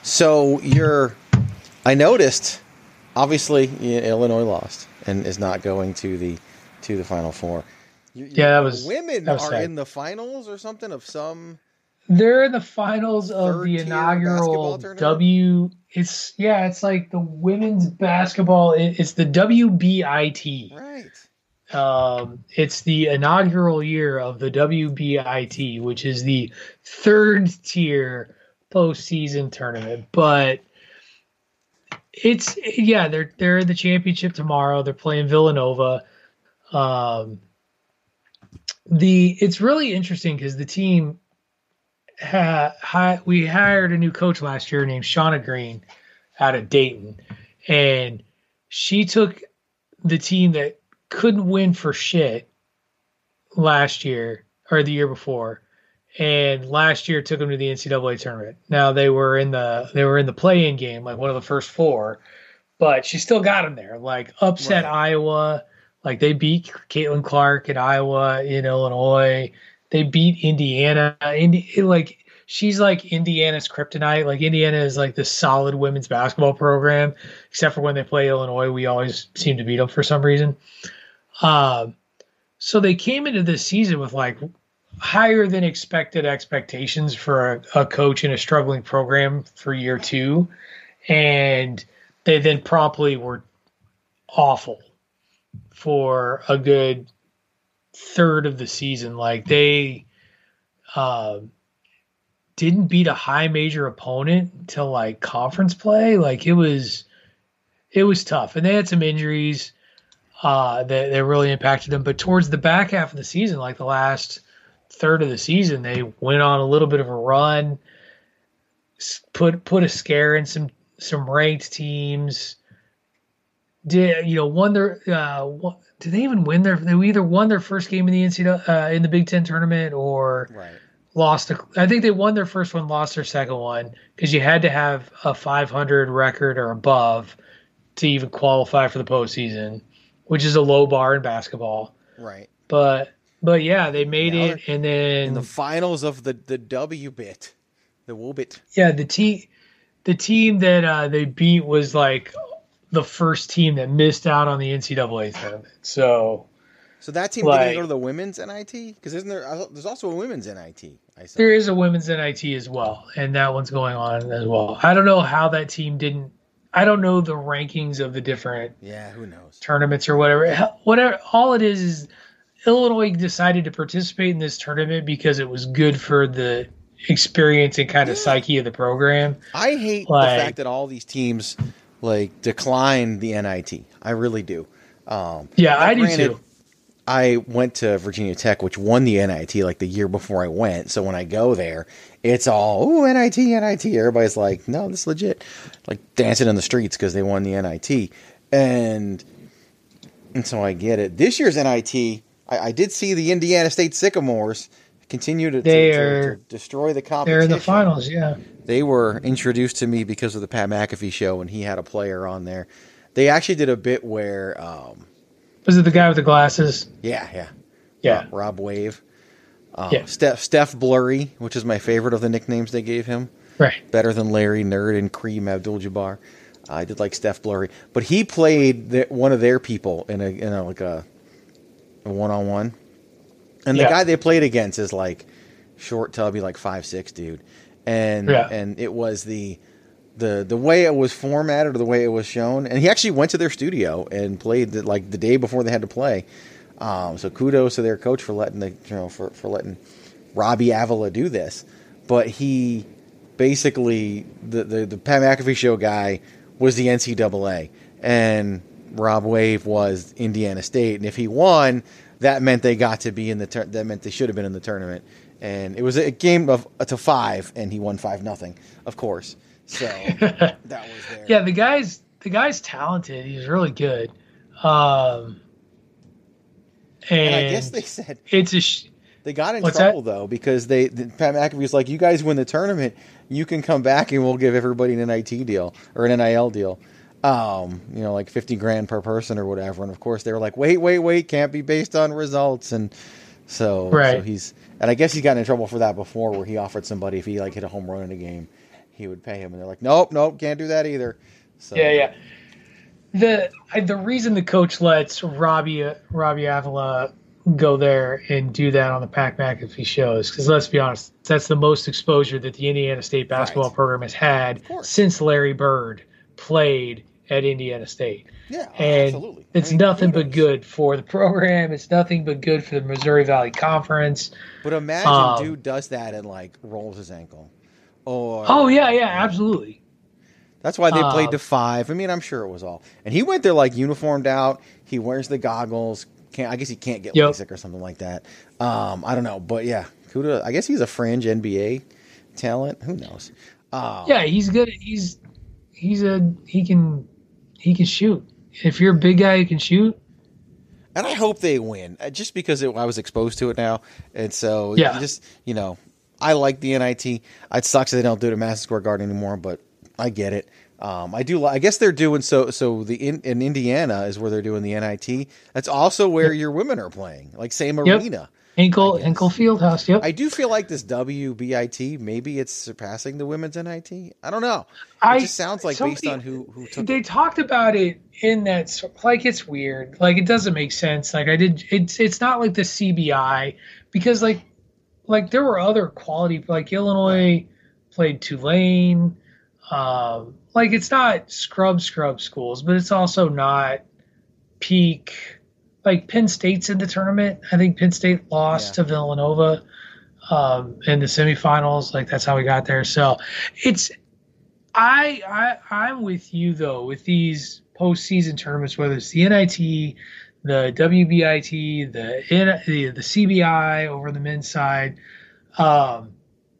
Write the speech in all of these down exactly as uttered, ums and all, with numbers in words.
So you're, I noticed, obviously yeah, Illinois lost and is not going to the to the Final Four. You, you, Yeah, that was women that was are sad. in the finals or something of some. They're in the finals of the Third-tier basketball inaugural tournament? W. It's yeah, it's like the women's basketball. it- It's the W B I T. Right. Um, it's the inaugural year of the W B I T, which is the third tier postseason tournament. But it's yeah, they're they're in the championship tomorrow. They're playing Villanova. Um, the it's really interesting because the team ha, hi, we hired a new coach last year named Shauna Green out of Dayton, and she took the team that couldn't win for shit last year or the year before, and last year took them to the N C double A tournament. Now they were in the they were in the play-in game, like one of the first four, but she still got them there. Like upset Right. Iowa, like they beat Caitlin Clark in Iowa in Illinois. They beat Indiana. Indi- like she's like Indiana's kryptonite. Like Indiana is like the solid women's basketball program, except for when they play Illinois, we always seem to beat them for some reason. Um, so they came into this season with like higher than expected expectations for a, a coach in a struggling program for year two, and they then promptly were awful for a good third of the season. Like they uh, didn't beat a high major opponent until like conference play. Like it was, it was tough, and they had some injuries uh, that, that really impacted them. But towards the back half of the season, like the last third of the season, they went on a little bit of a run, put put a scare in some some ranked teams. Did you know won their? Uh, won, did they even win their? They either won their first game in the N C double A uh, in the Big Ten tournament or Right. lost. A, I think they won their first one, lost their second one because you had to have a five hundred record or above to even qualify for the postseason, which is a low bar in basketball. Right. But but yeah, they made Now it, and then in the finals of the the W bit, the Woobit. yeah, the team the team that uh, they beat was like the first team that missed out on the N C double A tournament. So So that team like, didn't go to the women's N I T because isn't there? There's also a women's N I T. I saw. there is a women's N I T as well, and that one's going on as well. I don't know how that team didn't. I don't know the rankings of the different Yeah, who knows? tournaments or whatever. Whatever. All it is is Illinois decided to participate in this tournament because it was good for the experience and kind of Yeah. psyche of the program. I hate Like- the fact that all these teams like decline the N I T. I really do. Um, Yeah, now, I do granted, too. I went to Virginia Tech, which won the N I T like the year before I went. So when I go there, it's all, ooh, N I T, N I T. Everybody's like, no, this is legit. Like dancing in the streets because they won the N I T. And and so I get it. This year's N I T, I, I did see the Indiana State Sycamores continue to, to, They to, are- to destroy the competition. They're in the finals, yeah. They were introduced to me because of the Pat McAfee show, and he had a player on there. They actually did a bit where, um, Was it the guy with the glasses? yeah, yeah, Yeah. Rob Wave. Um, Yeah. Steph, Steph Blurry, which is my favorite of the nicknames they gave him. Right. Better than Larry Nerd and Kareem Abdul-Jabbar. I did like Steph Blurry, but he played the, one of their people in a in a like a, a one-on-one, and the Yeah. guy they played against is like short, tubby, like five six dude, and Yeah. and it was the the the way it was formatted or the way it was shown, and he actually went to their studio and played the, like the day before they had to play. Um, so kudos to their coach for letting the you know for, for letting Robbie Avila do this. But he basically the, the the Pat McAfee show guy was the N C double A, and Rob Wave was Indiana State, and if he won, that meant they got to be in the tur- that meant they should have been in the tournament, and it was a game of to five, and he won five nothing, of course. So that was there. Yeah, the guy's the guy's talented. He's really good. Um, and, and I guess they said it's a sh- they got in What's trouble though because they the, Pat McAfee was like, "You guys win the tournament, you can come back and we'll give everybody an N I T deal or an N I L deal, um, you know, like fifty grand per person or whatever." And of course, they were like, "Wait, wait, wait, can't be based on results." And so, Right. so he's and I guess he's gotten in trouble for that before, where he offered somebody if he like hit a home run in a game, he would pay him, and they're like, nope, nope, can't do that either. So, yeah, yeah. The I, the reason the coach lets Robbie Robbie Avila go there and do that on the Pat McAfee shows, because let's be honest, that's the most exposure that the Indiana State basketball right. program has had since Larry Bird played at Indiana State. Yeah, and absolutely. It's I mean, nothing but good for the program. It's nothing but good for the Missouri Valley Conference. But imagine um, dude does that and like rolls his ankle. Or oh yeah, yeah, absolutely. That's why they played um, to five. I mean, I'm sure it was all. And he went there like uniformed out. He wears the goggles. Can't I guess he can't get yep. LASIK or something like that. Um, I don't know, but yeah, Kuda. I guess he's a fringe N B A talent. Who knows? Um, yeah, he's good. He's he's a he can he can shoot. If you're a big guy, you can shoot. And I hope they win, just because it, I was exposed to it now, and so yeah. you just you know, I like the N I T. It sucks that they don't do it at Madison Square Garden anymore, but I get it. Um, I do. I guess they're doing so. So the in, in Indiana is where they're doing the N I T. That's also where your women are playing, like same yep. arena. Ankle Ankle Fieldhouse. Yep. I do feel like this W B I T maybe it's surpassing the women's N I T. I don't know. It I, just sounds like based on who who took they it. talked about it in that like it's weird. Like it doesn't make sense. Like I did. It's it's not like the C B I because like like there were other quality like Illinois played Tulane. Um, like it's not scrub scrub schools, but it's also not peak. Like Penn State's in the tournament. I think Penn State lost yeah. to Villanova um, in the semifinals. Like that's how we got there. So it's I I I'm with you though with these postseason tournaments, whether it's the N I T, the W B I T, the N, the, the C B I over the men's side. Um,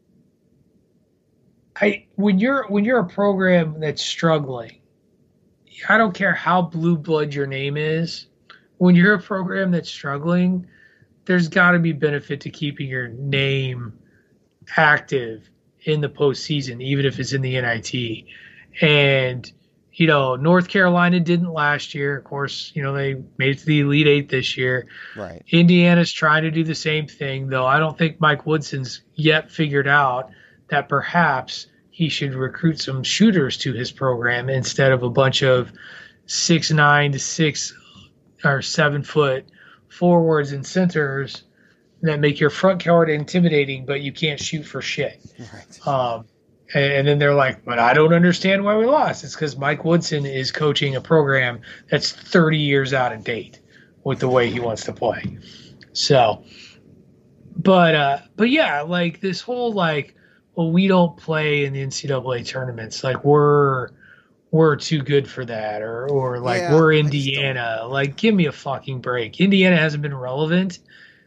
I when you're when you're a program that's struggling, I don't care how blue blood your name is. When you're a program that's struggling, there's got to be benefit to keeping your name active in the postseason, even if it's in the N I T. And you know, North Carolina didn't last year. Of course, you know they made it to the Elite Eight this year. Right. Indiana's trying to do the same thing, though. I don't think Mike Woodson's yet figured out that perhaps he should recruit some shooters to his program instead of a bunch of six nine to six or seven foot forwards and centers that make your front court intimidating, but you can't shoot for shit. Right. Um, and, and then they're like, but I don't understand why we lost. It's because Mike Woodson is coaching a program that's thirty years out of date with the way he wants to play. So, but, uh, but yeah, like this whole, like, well, we don't play in the N C double A tournaments. Like we're, we're too good for that, or or like yeah, we're Indiana. Like, give me a fucking break. Indiana hasn't been relevant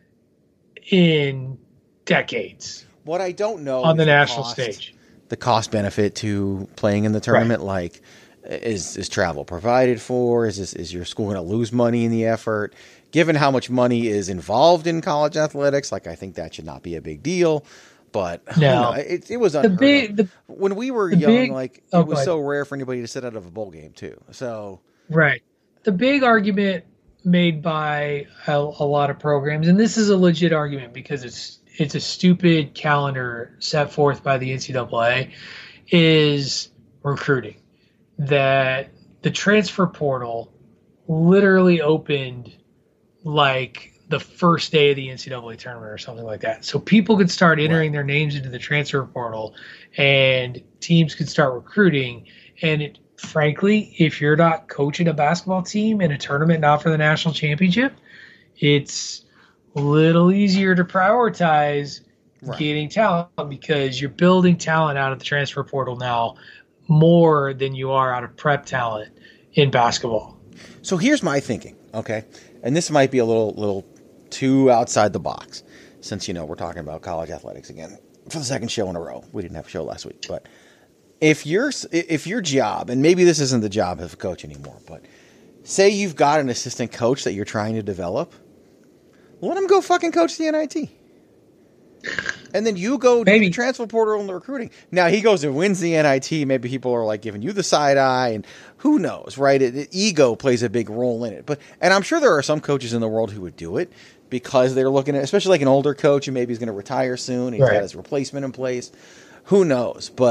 in decades. What I don't know on the national cost, stage, the cost benefit to playing in the tournament, right. like is is travel provided for? Is this, is your school going to lose money in the effort? Given how much money is involved in college athletics, like I think that should not be a big deal. But no, know, it, it was unheard big, the, when we were young. Big, like oh, it was so rare for anybody to sit out of a bowl game too. So right, the big argument made by a, a lot of programs, and this is a legit argument because it's it's a stupid calendar set forth by the N C double A, is recruiting. That the transfer portal literally opened like the first day of the N C double A tournament or something like that. So people could start entering right. their names into the transfer portal and teams could start recruiting. And it, frankly, if you're not coaching a basketball team in a tournament, not for the national championship, it's a little easier to prioritize right. getting talent because you're building talent out of the transfer portal now more than you are out of prep talent in basketball. So here's my thinking, okay? And this might be a little little too outside the box since, you know, we're talking about college athletics again for the second show in a row. We didn't have a show last week, but if your if your job, and maybe this isn't the job of a coach anymore, but say you've got an assistant coach that you're trying to develop, let him go fucking coach the N I T. And then you go to the transfer portal and the recruiting. Now he goes and wins the N I T. Maybe people are like giving you the side eye, and who knows, right? It, it, ego plays a big role in it. But and I'm sure there are some coaches in the world who would do it because they're looking at, especially like an older coach who maybe is going to retire soon. He's right. got his replacement in place. Who knows? But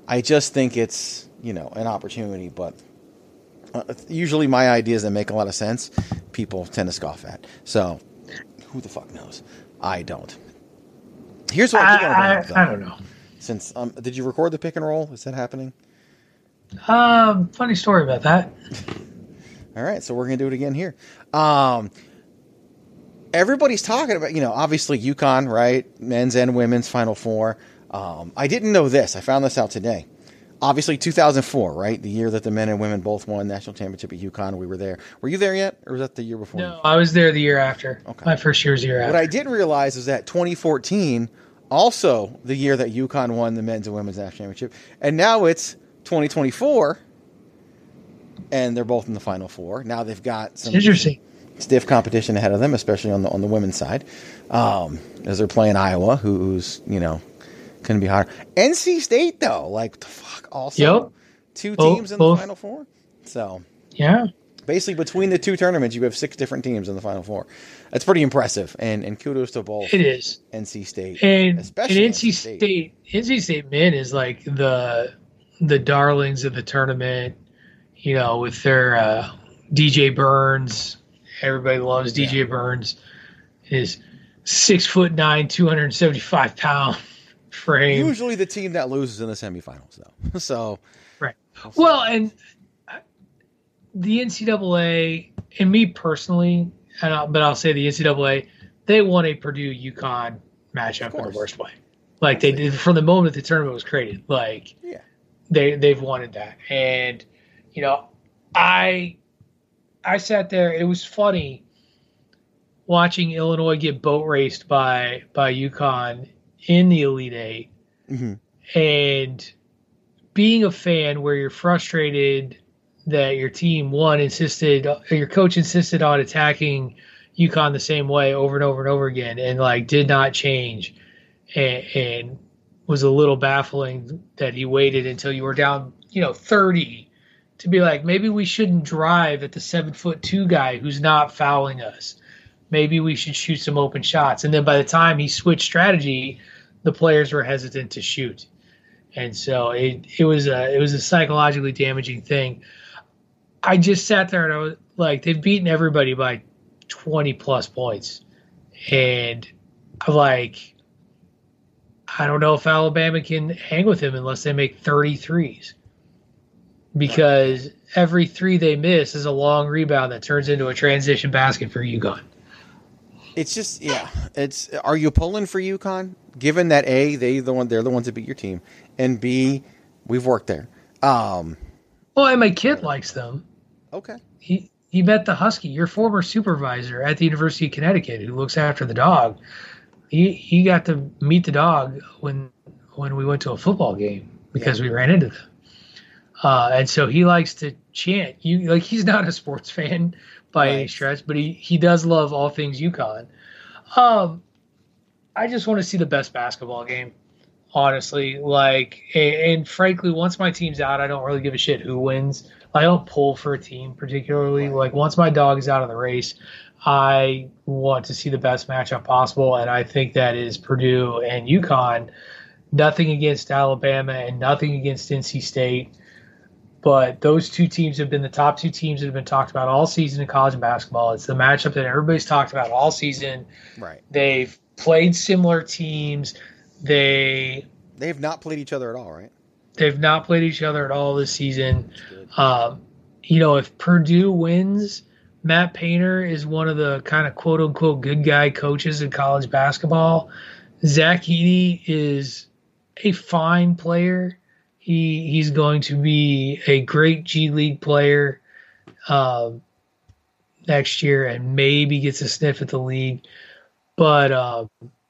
I just think it's, you know, an opportunity, but uh, usually my ideas that make a lot of sense, people tend to scoff at. So who the fuck knows? I don't. Here's what I, I do want to bring up, though. I don't know. Since um, did you record the pick and roll? Is that happening? Um, funny story about that. All right, so we're gonna do it again here. Um, everybody's talking about, you know, obviously UConn, right? Men's and women's Final Four. Um, I didn't know this. I found this out today. Obviously, two thousand four, right? The year that the men and women both won national championship at UConn. We were there. Were you there yet, or was that the year before? No, I was there the year after. Okay. My first year was the year after. What I didn't realize is that twenty fourteen, also the year that UConn won the men's and women's national championship, and now it's twenty twenty-four, and they're both in the Final Four. Now they've got some interesting stiff competition ahead of them, especially on the on the women's side, um, as they're playing Iowa, who's, you know, going to be harder. N C State, though, like, the fuck, also yep. two both, teams in both. the Final Four. So yeah, basically between the two tournaments, you have six different teams in the Final Four. That's pretty impressive, and and kudos to both. It is N C State, and especially and N C State. State. N C State men is like the the darlings of the tournament. You know, with their uh, D J Burns. Everybody loves D J yeah. Burns. His six foot nine, two hundred seventy five pound frame. Usually the team that loses in the semifinals, though. So right. Well, and the N C double A, and me personally, and I'll, but I'll say the N C double A, they won a Purdue UConn matchup in the worst way. Like they did from the moment the tournament was created. Like yeah. they they've wanted that, and you know, I. I sat there. It was funny watching Illinois get boat raced by by UConn in the Elite Eight, mm-hmm. and being a fan where you're frustrated that your team one insisted, your coach insisted on attacking UConn the same way over and over and over again, and like did not change, and, and was a little baffling that he waited until you were down, you know, thirty. To be like, maybe we shouldn't drive at the seven foot two guy who's not fouling us. Maybe we should shoot some open shots. And then by the time he switched strategy, the players were hesitant to shoot. And so it it was a it was a psychologically damaging thing. I just sat there and I was like, they've beaten everybody by twenty plus points. And I'm like, I don't know if Alabama can hang with him unless they make thirty threes. Because every three they miss is a long rebound that turns into a transition basket for UConn. It's just, yeah. It's are you pulling for UConn? Given that A, they the one they're the ones that beat your team, and B, we've worked there. Um, well, and my kid likes them. Okay. He he met the Husky, your former supervisor at the University of Connecticut, who looks after the dog. He he got to meet the dog when when we went to a football game because yeah. we ran into them. Uh, and so he likes to chant. You like he's not a sports fan by right. any stretch, but he, he does love all things UConn. Um, I just want to see the best basketball game, honestly. Like, and, and frankly, once my team's out, I don't really give a shit who wins. I don't pull for a team particularly. Right. Like once my dog is out of the race, I want to see the best matchup possible, and I think that is Purdue and UConn. Nothing against Alabama and nothing against N C State. But those two teams have been the top two teams that have been talked about all season in college basketball. It's the matchup that everybody's talked about all season. Right. They've played similar teams. They they have not played each other at all, right? They've not played each other at all this season. Um, you know, if Purdue wins, Matt Painter is one of the kind of quote unquote good guy coaches in college basketball. Zach Edey is a fine player. He he's going to be a great G League player um, next year, and maybe gets a sniff at the league. But uh,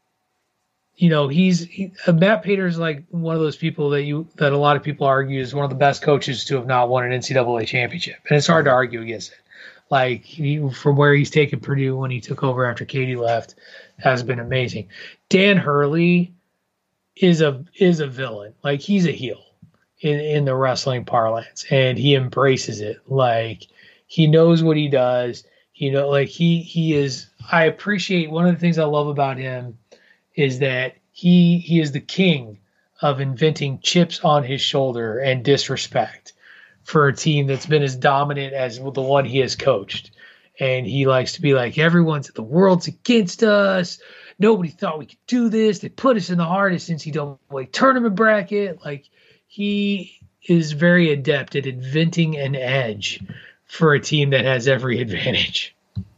you know, he's he, uh, Matt Painter is like one of those people that you that a lot of people argue is one of the best coaches to have not won an N C double A championship, and it's hard to argue against it. Like he, from where he's taken Purdue when he took over after Katie left, has been amazing. Dan Hurley is a is a villain. Like he's a heel. In, in the wrestling parlance, and he embraces it. Like he knows what he does. You know, like he he is. I appreciate one of the things I love about him is that he he is the king of inventing chips on his shoulder and disrespect for a team that's been as dominant as the one he has coached. And he likes to be like, everyone's, the world's against us. Nobody thought we could do this. They put us in the hardest N C double A tournament bracket. Like, he is very adept at inventing an edge for a team that has every advantage.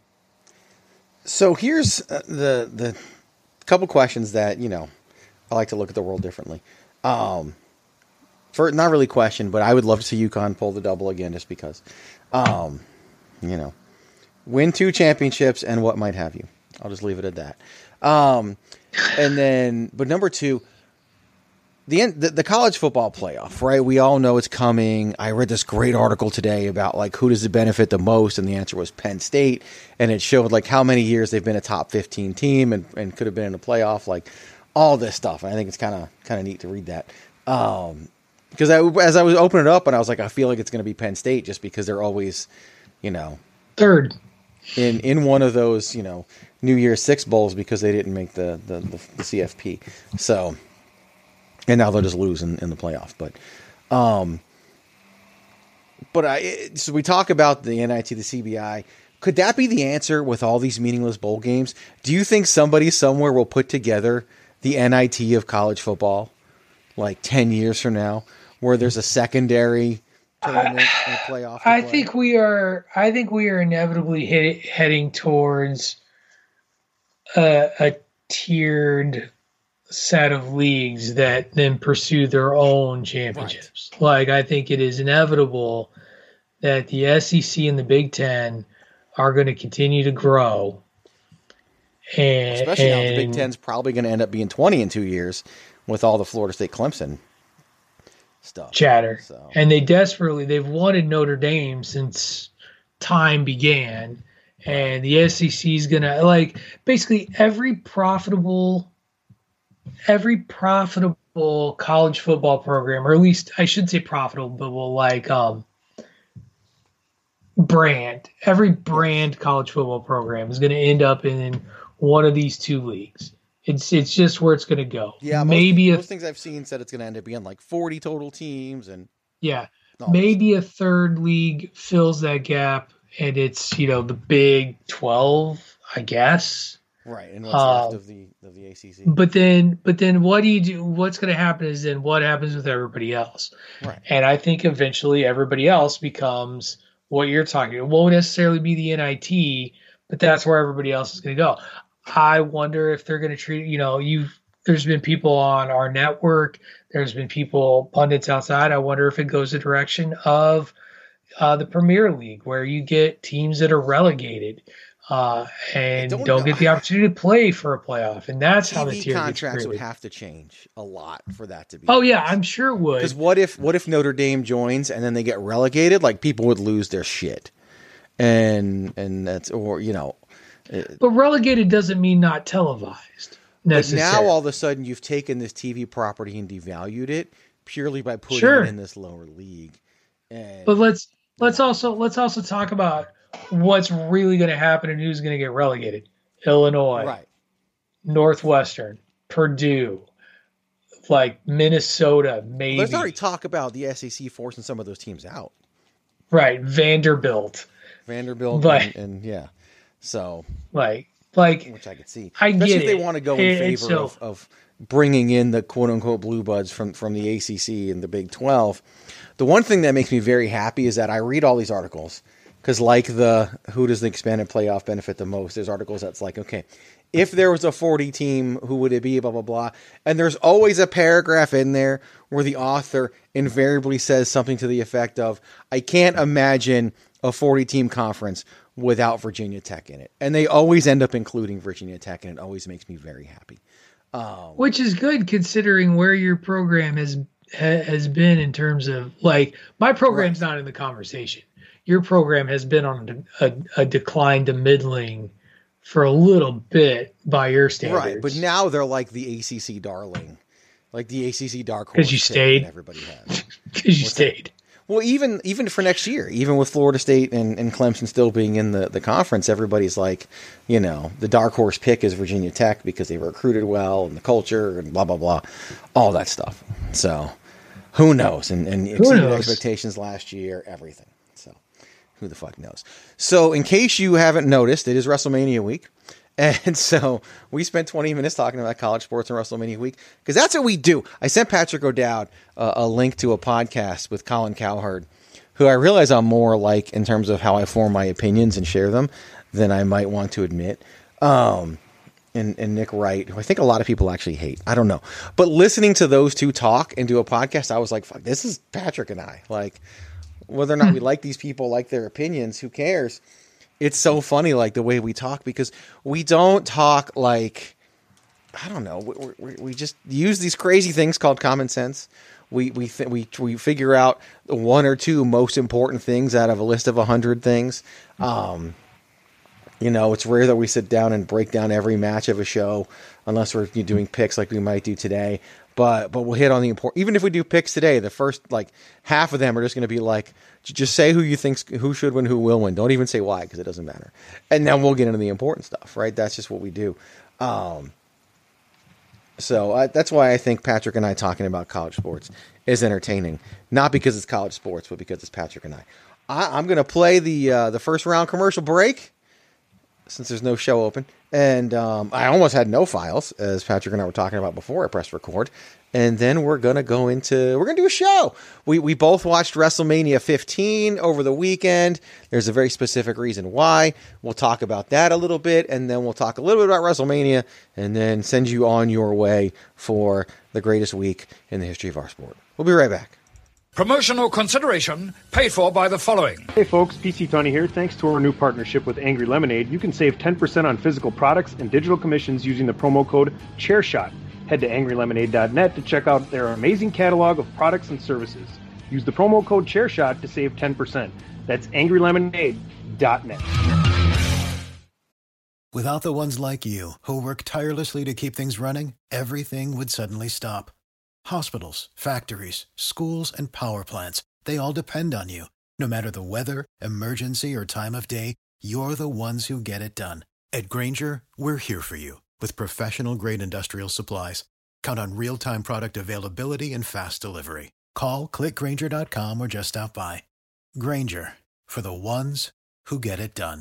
So here's uh, the the couple questions that, you know, I like to look at the world differently. Um, for not really question, but I would love to see UConn pull the double again, just because, um, you know, win two championships and what might have you. I'll just leave it at that. Um, and then, but number two, the, end, the the college football playoff, right? We all know it's coming. I read this great article today about like who does it benefit the most, and the answer was Penn State, and it showed like how many years they've been a top fifteen team and, and could have been in the playoff, like all this stuff. And I think it's kind of kind of neat to read that. Um, because I, as I was opening it up, and I was like, I feel like it's going to be Penn State just because they're always, you know, third in in one of those, you know, New Year's Six bowls because they didn't make the the, the, the C F P. So. And now they'll just lose in, in the playoff. But, um, but I so we talk about the N I T, the C B I. Could that be the answer with all these meaningless bowl games? Do you think somebody somewhere will put together the N I T of college football, like ten years from now, where there's a secondary tournament I, and playoff? I think we are. I think we are inevitably hit, heading towards a, a tiered set of leagues that then pursue their own championships. Right. Like, I think it is inevitable that the S E C and the Big Ten are going to continue to grow. And, Especially and, now the Big Ten's probably going to end up being twenty in two years with all the Florida State Clemson stuff. Chatter. So. And they desperately, they've wanted Notre Dame since time began. And the S E C is going to, like, basically every profitable Every profitable college football program, or at least I should say profitable, like um, brand, every brand college football program is going to end up in one of these two leagues. It's it's just where it's going to go. Yeah, maybe most, a, most things I've seen said it's going to end up being like forty total teams, and yeah, maybe a third league fills that gap, and it's, you know, the Big twelve, I guess. Right, and what's uh, left of the of the A C C. But then, but then, what do you do? What's going to happen is then what happens with everybody else? Right. And I think eventually everybody else becomes what you're talking about. It won't necessarily be the N I T, but that's where everybody else is going to go. I wonder if they're going to treat, you know, you've there's been people on our network, there's been people pundits outside. I wonder if it goes the direction of uh, the Premier League, where you get teams that are relegated. Uh, and don't, don't get the opportunity to play for a playoff, and that's how the tier contracts would have to change a lot for that to be. Oh yeah, I'm sure it would. Because what if what if Notre Dame joins and then they get relegated? Like, people would lose their shit, and and that's, or you know, it, but relegated doesn't mean not televised. But now all of a sudden you've taken this T V property and devalued it purely by putting sure. it in this lower league. And, but let's let's also let's also talk about what's really going to happen and who's going to get relegated. Illinois, right? Northwestern, Purdue, like Minnesota, maybe. Well, there's already talk about the S E C forcing some of those teams out. Right, Vanderbilt. Vanderbilt, but, and, and yeah, so like, like which I could see. I Especially get if it. they want to go in it, favor so, of, of bringing in the quote unquote blue buds from from the A C C and the Big twelve. The one thing that makes me very happy is that I read all these articles. Because like the who does the expanded playoff benefit the most, there's articles that's like, okay, if there was a forty team, who would it be, blah, blah, blah. And there's always a paragraph in there where the author invariably says something to the effect of, I can't imagine a forty team conference without Virginia Tech in it. And they always end up including Virginia Tech, and it always makes me very happy. Um, Which is good considering where your program has has been in terms of, like, my program's right. not in the conversation. Your program has been on a, a, a decline to middling for a little bit by your standards. Right, but now they're like the A C C darling. Like the A C C dark horse. Because you stayed. Everybody has. Because you What's stayed. That? Well, even even for next year, even with Florida State and, and Clemson still being in the, the conference, everybody's like, you know, the dark horse pick is Virginia Tech because they recruited well and the culture and blah, blah, blah, all that stuff. So who knows? And, and exceeded expectations last year, everything. So who the fuck knows? So in case you haven't noticed, it is WrestleMania week. And so we spent twenty minutes talking about college sports and WrestleMania week because that's what we do. I sent Patrick O'Dowd uh, a link to a podcast with Colin Cowherd, who I realize I'm more like in terms of how I form my opinions and share them than I might want to admit. Um, and, and Nick Wright, who I think a lot of people actually hate. I don't know. But listening to those two talk and do a podcast, I was like, fuck, this is Patrick and I. Like, whether or not we like these people, like their opinions, who cares? It's so funny, like the way we talk, because we don't talk like, I don't know. We, we, we just use these crazy things called common sense. We we th- we we figure out the one or two most important things out of a list of a hundred things. Um, you know, it's rare that we sit down and break down every match of a show, unless we're doing picks like we might do today. But but we'll hit on the important. Even if we do picks today, the first like half of them are just going to be like, just say who you think who should win, who will win. Don't even say why, because it doesn't matter. And then we'll get into the important stuff, right? That's just what we do. Um, so I, that's why I think Patrick and I talking about college sports is entertaining, not because it's college sports, but because it's Patrick and I. I I'm going to play the uh, the first round commercial break, since there's no show open. And um, I almost had no files, as Patrick and I were talking about before I pressed record. And then we're going to go into, we're going to do a show. We we both watched WrestleMania fifteen over the weekend. There's a very specific reason why. We'll talk about that a little bit, and then we'll talk a little bit about WrestleMania, and then send you on your way for the greatest week in the history of our sport. We'll be right back. Promotional consideration paid for by the following. Hey folks, P C Tony here. Thanks to our new partnership with Angry Lemonade, you can save ten percent on physical products and digital commissions using the promo code ChairShot. Head to angry lemonade dot net to check out their amazing catalog of products and services. Use the promo code ChairShot to save ten percent. That's angry lemonade dot net. Without the ones like you, who work tirelessly to keep things running, everything would suddenly stop. Hospitals, factories, schools, and power plants, they all depend on you. No matter the weather, emergency, or time of day, you're the ones who get it done. At Grainger, we're here for you with professional-grade industrial supplies. Count on real-time product availability and fast delivery. Call, click grainger dot com, or just stop by. Grainger, for the ones who get it done.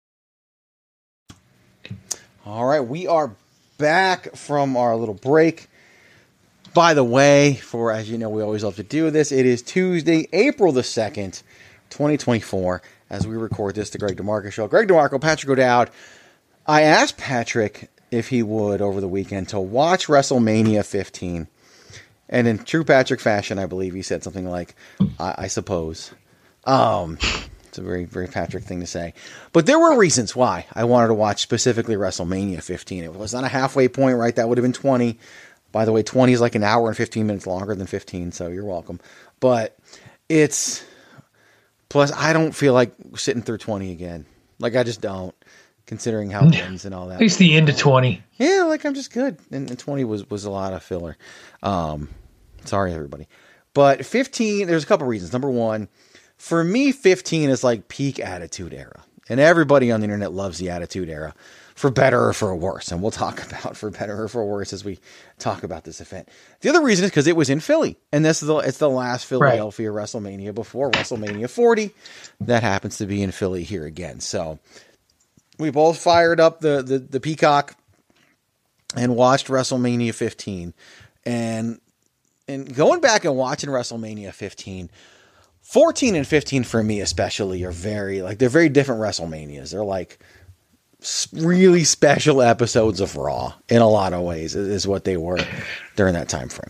All right, we are back from our little break. By the way, for as you know, we always love to do this. It is Tuesday, April the second, twenty twenty-four, as we record this, the Greg DeMarco Show. Greg DeMarco, Patrick O'Dowd. I asked Patrick if he would, over the weekend, to watch WrestleMania fifteen. And in true Patrick fashion, I believe he said something like, I, I suppose. Um, it's a very, very Patrick thing to say. But there were reasons why I wanted to watch specifically WrestleMania fifteen. It was on a halfway point, right? That would have been twenty. By the way, twenty is like an hour and fifteen minutes longer than fifteen, so you're welcome. But it's... Plus, I don't feel like sitting through twenty again. Like, I just don't. Considering how it ends and all that. At least the end of twenty. Yeah, like I'm just good. And, and twenty was, was a lot of filler. Um, sorry, everybody. But fifteen, there's a couple reasons. Number one, for me, fifteen is like peak Attitude Era. And everybody on the internet loves the Attitude Era, for better or for worse. And we'll talk about for better or for worse as we talk about this event. The other reason is because it was in Philly. And this is the, it's the last Philadelphia right. WrestleMania before WrestleMania forty. That happens to be in Philly here again. So... we both fired up the, the, the Peacock and watched WrestleMania fifteen. And and going back and watching WrestleMania fifteen, fourteen and fifteen for me especially are very, like, they're very different WrestleManias. They're like really special episodes of Raw in a lot of ways, is what they were during that time frame.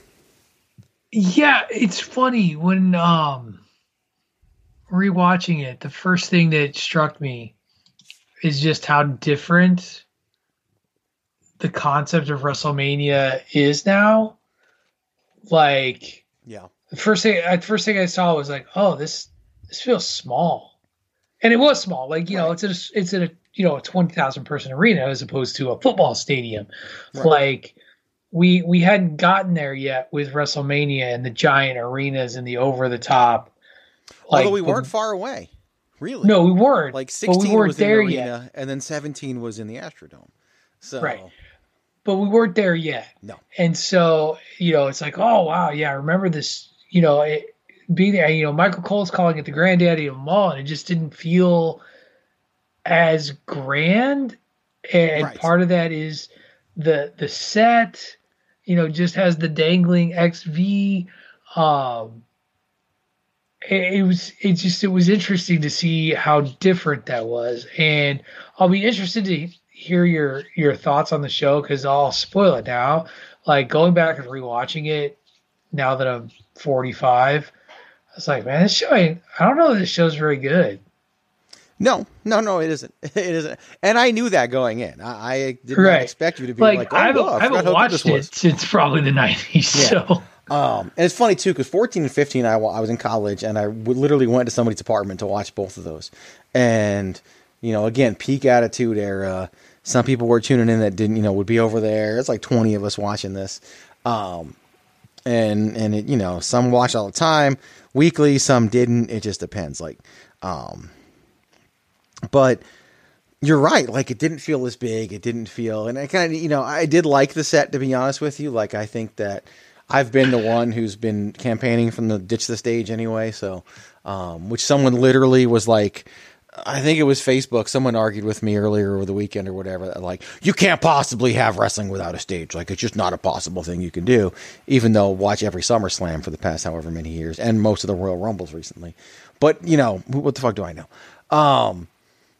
Yeah, it's funny when um, rewatching it, the first thing that struck me is just how different the concept of WrestleMania is now. Like, yeah, the first thing, the first thing I saw was like, oh, this this feels small, and it was small. Like, you right. know, it's in a, it's in a you know a twenty thousand person arena as opposed to a football stadium. Right. Like, we we hadn't gotten there yet with WrestleMania and the giant arenas and the over the top Although we but- weren't far away, really. No, we weren't. Like but sixteen we weren't was in the there arena, yet. and then seventeen was in the Astrodome. So, Right. But we weren't there yet. no. And so, you know, it's like, oh, wow, yeah, I remember this, you know, it, being there, you know, Michael Cole's calling it the granddaddy of them all, and it just didn't feel as grand. And Right. part of that is the the set, you know, just has the dangling X V. Um, it, it was, it just, it was interesting to see how different that was. And I'll be interested to hear your your thoughts on the show, because I'll spoil it now. Like going back and rewatching it now that I'm forty-five, I was like, man, this show ain't, I don't know if this show's very good. No, no, no, it isn't. It isn't. And I knew that going in. I, I did Right. not expect you to be Like, like, oh, I haven't, wow, I I haven't forgot how good watched this it was. since probably the nineties. Yeah. So Um, and it's funny too, because fourteen and fifteen, I, wa- I was in college, and I would literally went to somebody's apartment to watch both of those. And, you know, again, peak Attitude Era. Some people were tuning in that didn't, you know, would be over there. It's like twenty of us watching this. Um, and, and it, you know, some watch all the time, weekly, some didn't. It just depends. Like, um, but you're right. Like, it didn't feel as big. It didn't feel, and I kind of, you know, I did like the set, to be honest with you. Like, I think that I've been the one who's been campaigning from the ditch the stage anyway. So, um, which someone literally was like, I think it was Facebook. Someone argued with me earlier over the weekend or whatever. Like, you can't possibly have wrestling without a stage. Like, it's just not a possible thing you can do, even though watch every SummerSlam for the past however many years and most of the Royal Rumbles recently. But, you know, what the fuck do I know? Um,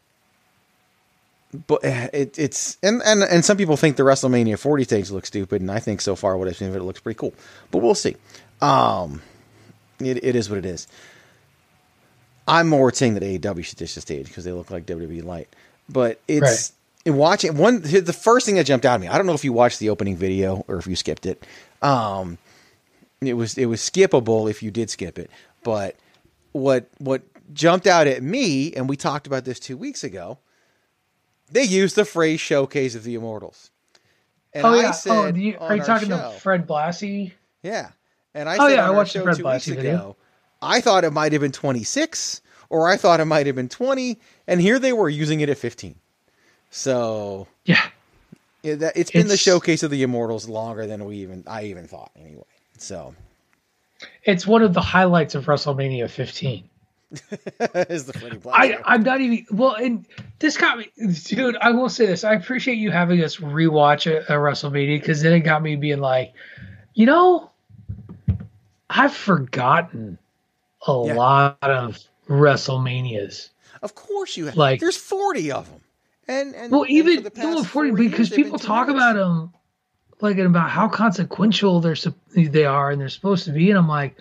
But it, it's and, and and some people think the WrestleMania forty stage looks stupid, and I think so far what I've seen of it, it looks pretty cool. But we'll see. Um, it it is what it is. I'm more saying that A E W should ditch the stage because they look like W W E Light. But it's Right. in watching one. The first thing that jumped out at me. I don't know if you watched the opening video or if you skipped it. Um, it was it was skippable if you did skip it. But what what jumped out at me, and we talked about this two weeks ago. They used the phrase "showcase of the Immortals," and oh I yeah, said, oh, do you, on are you our talking show, to Fred Blassie? Yeah, and I Oh, said yeah, on I our watched the show Fred two weeks Blassie ago, video. I thought it might have been twenty-six, or I thought it might have been twenty, and here they were using it at fifteen. So Yeah, yeah, that, it's been the It's- showcase of the Immortals longer than we even I even thought anyway. So it's one of the highlights of WrestleMania fifteen. is the Freddie Blassie. I, I'm not even well, and this got me, dude. I will say this: I appreciate you having us rewatch a, a WrestleMania, because then it got me being like, you know, I've forgotten a Yeah. lot of WrestleManias. Of course you have. Like- There's forty of them, and and Well, and even for the even past forty, four years, because they've people been two talk minutes. about them, like, and about how consequential they're sup- they are and they're supposed to be, and I'm like,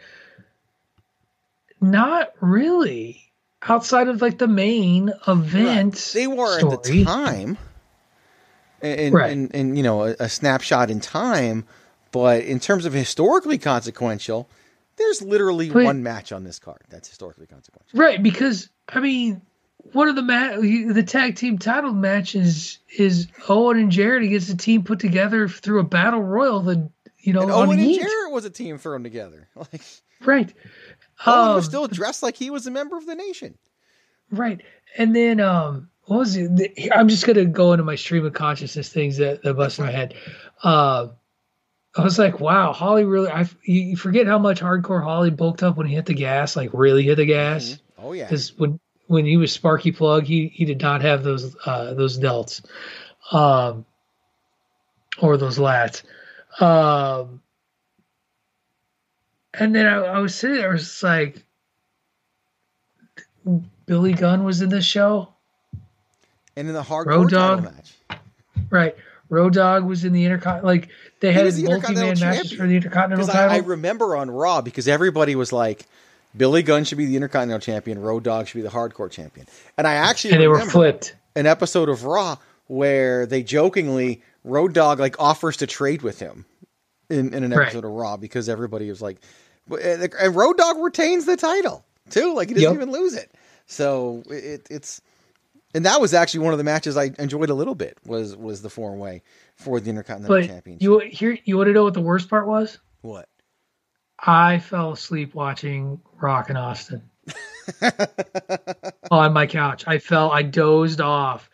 not really. Outside of like the main event, Right. They were story. at the time, and, Right. and, and you know, a, a snapshot in time. But in terms of historically consequential, there's literally But- one match on this card that's historically consequential. Right, because I mean, one of the ma- the tag team title matches is Owen and Jarrett against a team put together through a battle royal. The you know And on Owen and Heat. Jarrett was a team thrown together. Like Right. Owen Um, was still dressed like he was a member of the nation. Right. And then um what was it? The- I'm just gonna go into my stream of consciousness things that, that busted my head. Uh, I was like, wow, Holly really I you you forget how much hardcore Holly bulked up when he hit the gas, like really hit the gas. Oh yeah, Because when when he was Sparky Plug, he he did not have those uh those delts. Um or those lats. Um and then I, I was sitting there, I was just like, Billy Gunn was in this show. and in the hardcore Road title Dogg. match, Right. Road Dogg was in the Intercon. Like, they He had was the multi-man Intercontinental matches Champion. for the Intercontinental because I, I title. remember on Raw because everybody was like, Billy Gunn should be the Intercontinental Champion, Road Dogg should be the Hardcore Champion, and I actually and they were remember flipped. an episode of Raw where they jokingly Road Dogg like offers to trade with him in, in an Right. episode of Raw because everybody was like, and Road Dogg retains the title too, like he doesn't Yep. even lose it. So it, it's, and that was actually one of the matches I enjoyed a little bit was was the four way for the Intercontinental But Championship. you here, you want to know what the worst part was? What? I fell asleep watching Rock and Austin. on my couch. I fell, I dozed off.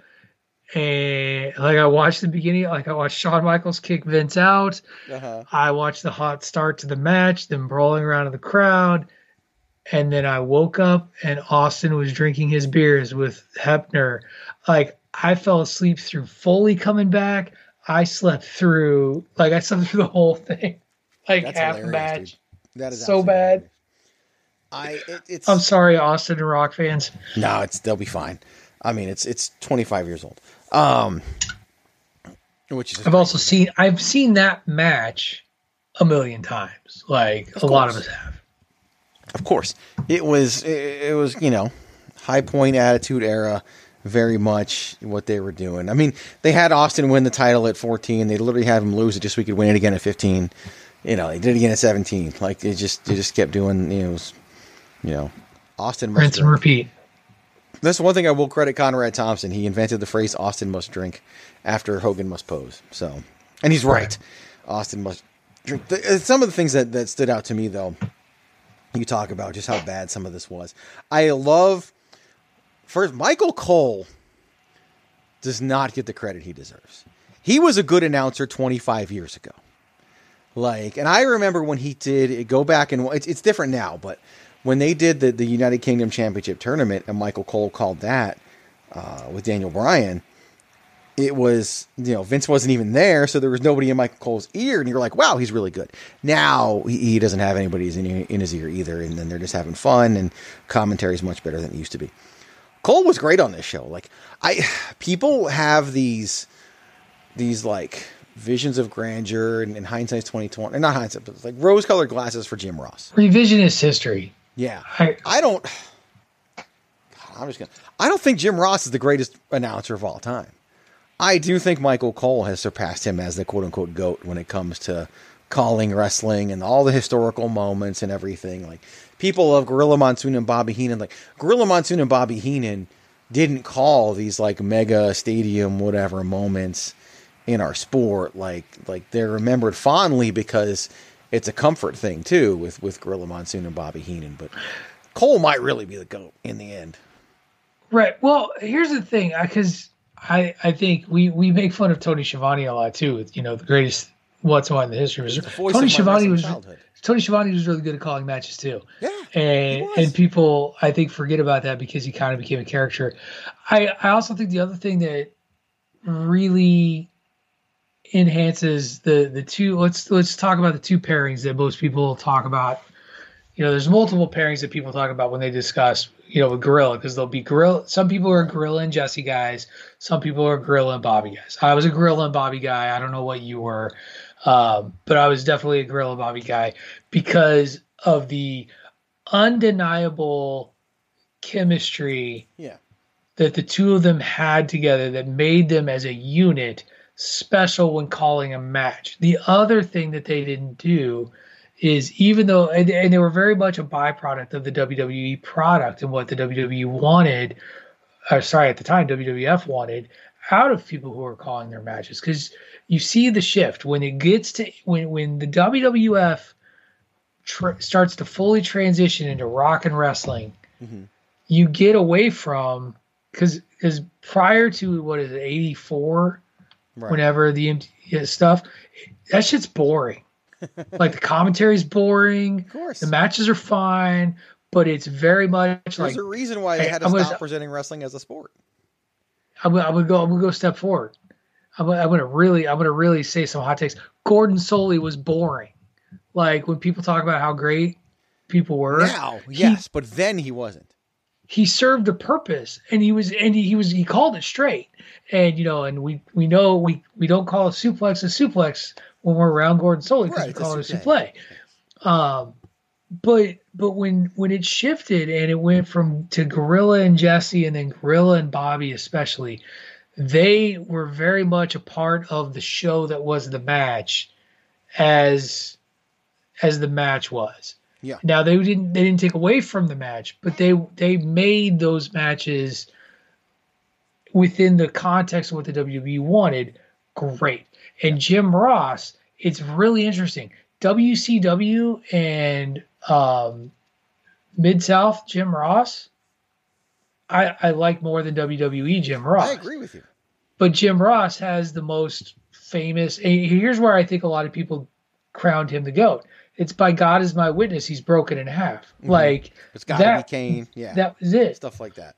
And like I watched the beginning, like I watched Shawn Michaels kick Vince out. Uh-huh. I watched the hot start to the match, them brawling around in the crowd. And then I woke up and Austin was drinking his beers with Hebner. Like I fell asleep through Foley coming back. I slept through, like I slept through the whole thing, like That's half the hilarious, match. dude. That is so absolutely bad. hilarious. I it, it's I'm sorry, Austin and Rock fans. No, it's they'll be fine. I mean, it's it's twenty-five years old. Um, which is I've also seen I've seen that match a million times. Like Of a lot of course. us have. Of course, it was it, it was you know high point attitude era, very much what they were doing. I mean, they had Austin win the title at fourteen. They literally had him lose it just so we could win it again at fifteen. You know, they did it again at seventeen. Like they just they just kept doing you know, it was, you know, Austin must Rinse and drink. repeat. That's one thing I will credit Conrad Thompson. He invented the phrase "Austin must drink" after Hogan must pose. So, and he's right. Austin must drink. The, some of the things that, that stood out to me, though, you talk about just how bad some of this was. I love first Michael Cole does not get the credit he deserves. He was a good announcer twenty-five years ago. Like, and I remember when he did go back and it's, it's different now, but when they did the, the United Kingdom Championship tournament and Michael Cole called that uh, with Daniel Bryan, it was, you know, Vince wasn't even there, so there was nobody in Michael Cole's ear, and you're like, wow, he's really good. Now he, he doesn't have anybody in, in his ear either, and then they're just having fun, and commentary is much better than it used to be. Cole was great on this show. Like, I, people have these, these like visions of grandeur, and in hindsight's twenty twenty, not hindsight, but like rose-colored glasses for Jim Ross. Revisionist history. Yeah, I, I don't. God, I'm just gonna. I don't think Jim Ross is the greatest announcer of all time. I do think Michael Cole has surpassed him as the quote unquote GOAT when it comes to calling wrestling and all the historical moments and everything. Like people love Gorilla Monsoon and Bobby Heenan. Like Gorilla Monsoon and Bobby Heenan didn't call these like mega stadium whatever moments in our sport. Like like they're remembered fondly because it's a comfort thing too with, with Gorilla Monsoon and Bobby Heenan, but Cole might really be the GOAT in the end. right. Well, here's the thing, because I, I think we, we make fun of Tony Schiavone a lot too. With, you know, the greatest what's on in the history was Tony Schiavone was childhood. Tony Schiavone was really good at calling matches too. Yeah, and and people I think forget about that because he kind of became a caricature. I I also think the other thing that really enhances the the two let's let's talk about the two pairings that most people talk about. You know, there's multiple pairings that people talk about when they discuss, you know, with Gorilla, because there'll be Gorilla. Some people are Gorilla and Jesse guys. Some people are Gorilla and Bobby guys. I was a Gorilla and Bobby guy. I don't know what you were, um, but I was definitely a Gorilla and Bobby guy because of the undeniable chemistry Yeah. that the two of them had together that made them as a unit special when calling a match. The other thing that they didn't do is, even though, and, and they were very much a byproduct of the W W E product and what the W W E wanted, or sorry, at the time, W W F wanted out of people who were calling their matches. Because you see the shift when it gets to, when, when the W W F tr- starts to fully transition into rock and wrestling, Mm-hmm. you get away from, because because prior to, what is it, eighty-four, Right. whenever the M T V stuff, that shit's boring. Like the commentary's boring. Of course. The matches are fine, but it's very much There's like a reason why they Hey, had to I'm stop gonna- presenting wrestling as a sport. I'm, I'm gonna go. I'm gonna go a step forward. I'm, gonna- I'm gonna really. I'm gonna really say some hot takes. Gordon Soley was boring. Like when people talk about how great people were. Now, yes, but then he wasn't. He served a purpose, and he was, and he, he was, he called it straight. And you know, and we we know we we don't call a suplex a suplex when we're around Gordon Soley because Right, we it's call a it a suplex. suplex. Um, but but when when it shifted and it went from to Gorilla and Jesse and then Gorilla and Bobby especially, they were very much a part of the show that was the match, as as the match was. Yeah. Now they didn't they didn't take away from the match, but they they made those matches within the context of what the W W E wanted great. And Jim Ross, it's really interesting. W C W and um, Mid-South Jim Ross I, I like more than W W E Jim Ross. I agree with you. But Jim Ross has the most famous. Here's where I think a lot of people crowned him the GOAT. It's by God as my witness, he's broken in half. Mm-hmm. Like it's got to be Kane. Yeah, that was it. Stuff like that.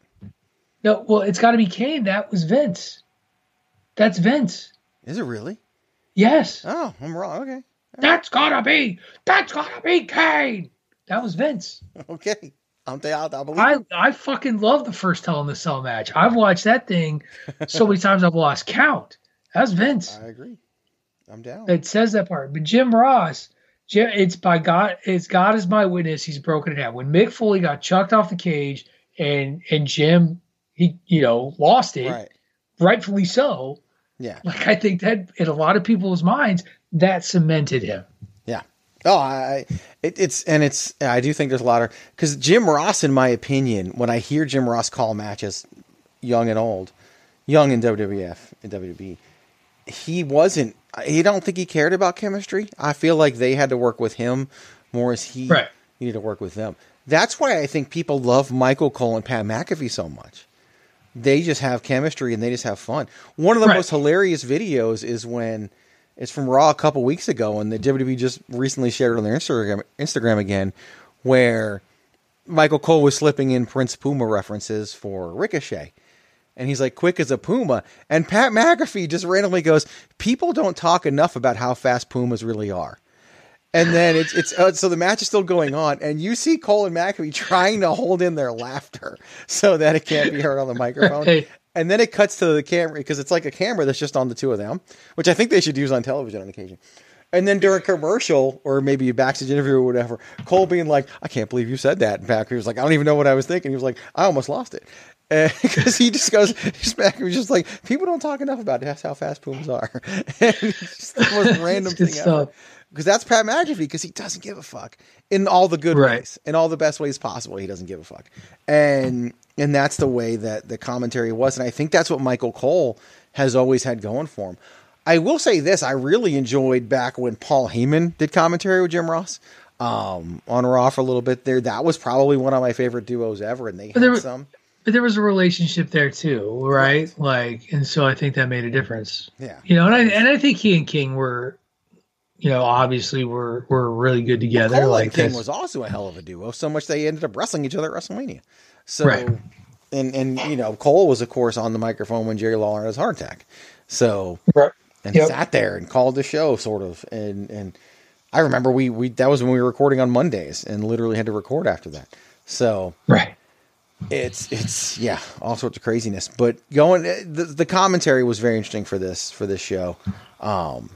No, well, it's got to be Kane. That was Vince. That's Vince. Is it really? Yes. Oh, I'm wrong. Okay. That's gotta be. That's gotta be Kane. That was Vince. Okay. I'm I believe. I I fucking love the first Hell in the Cell match. I've watched that thing so many times I've lost count. That's Vince. I agree. I'm down. It says that part. But Jim Ross, Jim, it's by God. It's God is my witness. He's broken it down. When Mick Foley got chucked off the cage, and and Jim, he you know lost it, right. rightfully so. Yeah. Like I think that in a lot of people's minds that cemented him. Yeah. Oh, I, it, it's, and it's, I do think there's a lot of, because Jim Ross, in my opinion, when I hear Jim Ross call matches, young and old, young in W W F and W W E, he wasn't, I don't think he cared about chemistry. I feel like they had to work with him more as he right. needed to work with them. That's why I think people love Michael Cole and Pat McAfee so much. They just have chemistry and they just have fun. One of the right. most hilarious videos is when, it's from Raw a couple weeks ago, and the W W E just recently shared it on their Instagram, Instagram again, where Michael Cole was slipping in Prince Puma references for Ricochet. And he's like, quick as a Puma. And Pat McAfee just randomly goes, people don't talk enough about how fast Pumas really are. And then it's, it's uh, so the match is still going on, and you see Cole and McAfee trying to hold in their laughter so that it can't be heard on the microphone. Hey. And then it cuts to the camera, because it's like a camera that's just on the two of them, which I think they should use on television on occasion. And then during a commercial, or maybe a backstage interview or whatever, Cole being like, I can't believe you said that. And McAfee was like, I don't even know what I was thinking. He was like, I almost lost it. Because he just goes, McAfee was just like, people don't talk enough about it. That's how fast Pumas are. And it's just the most random thing ever. Because that's Pat McAfee, because he doesn't give a fuck in all the good right. ways, in all the best ways possible. He doesn't give a fuck. And and that's the way that the commentary was. And I think that's what Michael Cole has always had going for him. I will say this. I really enjoyed back when Paul Heyman did commentary with Jim Ross um, on Raw for a little bit there. That was probably one of my favorite duos ever. And they had there, some. But there was a relationship there too, right? right? Like, and so I think that made a difference. Yeah. You know, and I, and I think he and King were, you know, obviously were, were really good together. Well, Cole like and King this. was also a hell of a duo, so much they ended up wrestling each other at WrestleMania. So, right. and, and, you know, Cole was, of course, on the microphone when Jerry Lawler had his heart attack. So, right. and yep. sat there and called the show, sort of. And, and I remember we, we, that was when we were recording on Mondays and literally had to record after that. So, right. It's, it's, yeah, all sorts of craziness, but going, the, the commentary was very interesting for this, for this show. Um,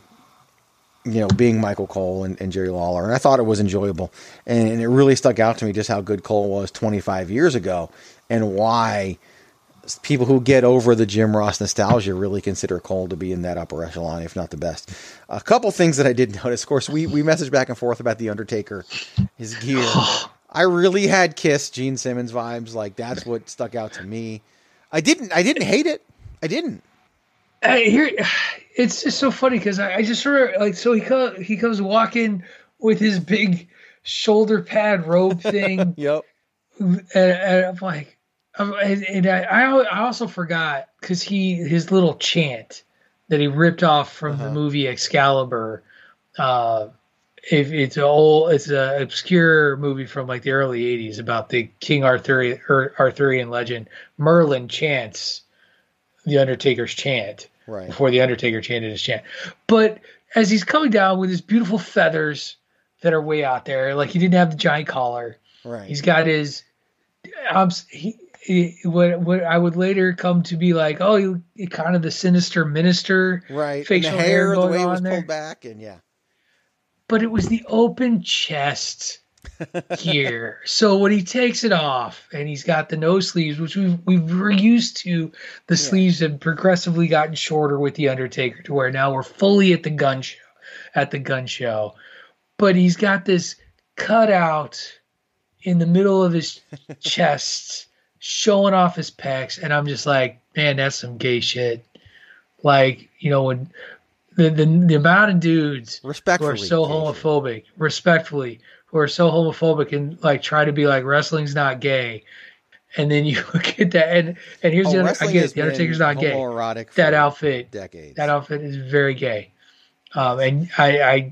you know, being Michael Cole and, and Jerry Lawler. And I thought it was enjoyable. And, and it really stuck out to me just how good Cole was twenty-five years ago and why people who get over the Jim Ross nostalgia really consider Cole to be in that upper echelon, if not the best. A couple things that I did notice. Of course, we, we messaged back and forth about The Undertaker, his gear. I really had Kiss Gene Simmons vibes. Like, that's what stuck out to me. I didn't, I didn't hate it. I didn't. Uh, here, it's just so funny because I, I just sort of like, so he comes, he comes walking with his big shoulder pad robe thing. Yep. And, and I'm like, I'm, and, and I, I also forgot because he, his little chant that he ripped off from uh-huh. the movie Excalibur. Uh, if it's an old, it's an obscure movie from like the early eighties about the King Arthurian, Arthurian legend. Merlin chants the Undertaker's chant right. before the Undertaker chanted his chant. But as he's coming down with his beautiful feathers that are way out there, like he didn't have the giant collar. Right. He's got his, um, he, he, what, what I would later come to be like, oh, he, he kind of the sinister minister. Right. Facial and the hair, hair, going the way it on was there. pulled back and yeah. But it was the open chest gear. So when he takes it off and he's got the no sleeves, which we've, we're used to, the yeah. sleeves have progressively gotten shorter with the Undertaker to where now we're fully at the gun show, at the gun show. But he's got this cutout in the middle of his chest showing off his pecs. And I'm just like, man, that's some gay shit. Like, you know, when the, the, the amount of dudes who are so homophobic, respectfully, who are so homophobic and like try to be like wrestling's not gay. And then you look at that, and and here's Oh, the other. wrestling Again, has the Undertaker's been not gay. homoerotic for That outfit, decades. that outfit is very gay, um, and I, I,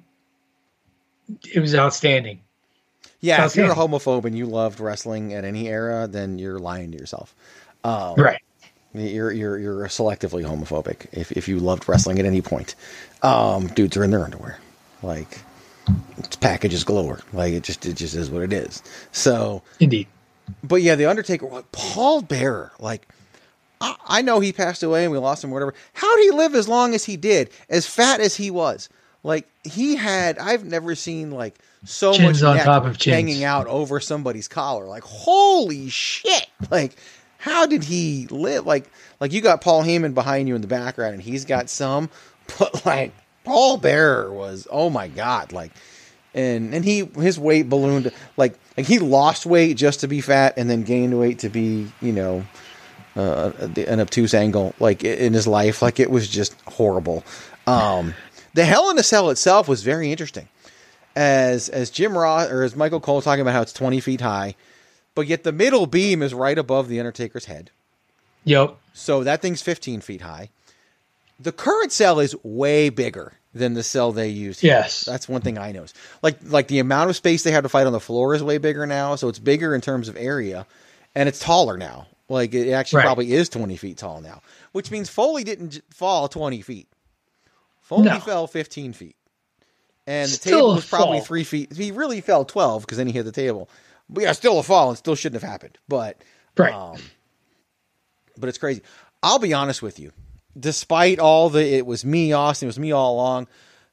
it was outstanding. Yeah, It's if you're a outstanding. homophobe and you loved wrestling at any era, then you're lying to yourself. Um, Right. You're you're you're selectively homophobic if if you loved wrestling at any point. Um, dudes are in their underwear, like it's packages galore. Like it just it just is what it is. So, Indeed. but yeah, the Undertaker, like, Paul Bearer, like I, I know he passed away and we lost him, whatever. How did he live as long as he did, as fat as he was? Like he had, I've never seen like so Chins much on neck top of chins. hanging out over somebody's collar. Like holy shit! Like. How did he live? Like, like you got Paul Heyman behind you in the background, and he's got some, but like Paul Bearer was, oh my god, like, and and he his weight ballooned, like like he lost weight just to be fat, and then gained weight to be, you know, uh, an obtuse angle, like in his life, like it was just horrible. Um, the Hell in a Cell itself was very interesting, as as Jim Ross or as Michael Cole talking about how it's twenty feet high. But yet the middle beam is right above the Undertaker's head. Yep. So that thing's fifteen feet high. The current cell is way bigger than the cell they used here. Yes. That's one thing I noticed. Like, like the amount of space they have to fight on the floor is way bigger now. So it's bigger in terms of area. And it's taller now. Like it actually Right. probably is twenty feet tall now. Which means Foley didn't j- fall twenty feet. Foley No. fell fifteen feet. And the Still table a was probably fall. three feet. He really fell twelve because then he hit the table. But yeah, still a fall and still shouldn't have happened. But, Right. um, but it's crazy. I'll be honest with you. Despite all the, it was me, Austin, it was me all along.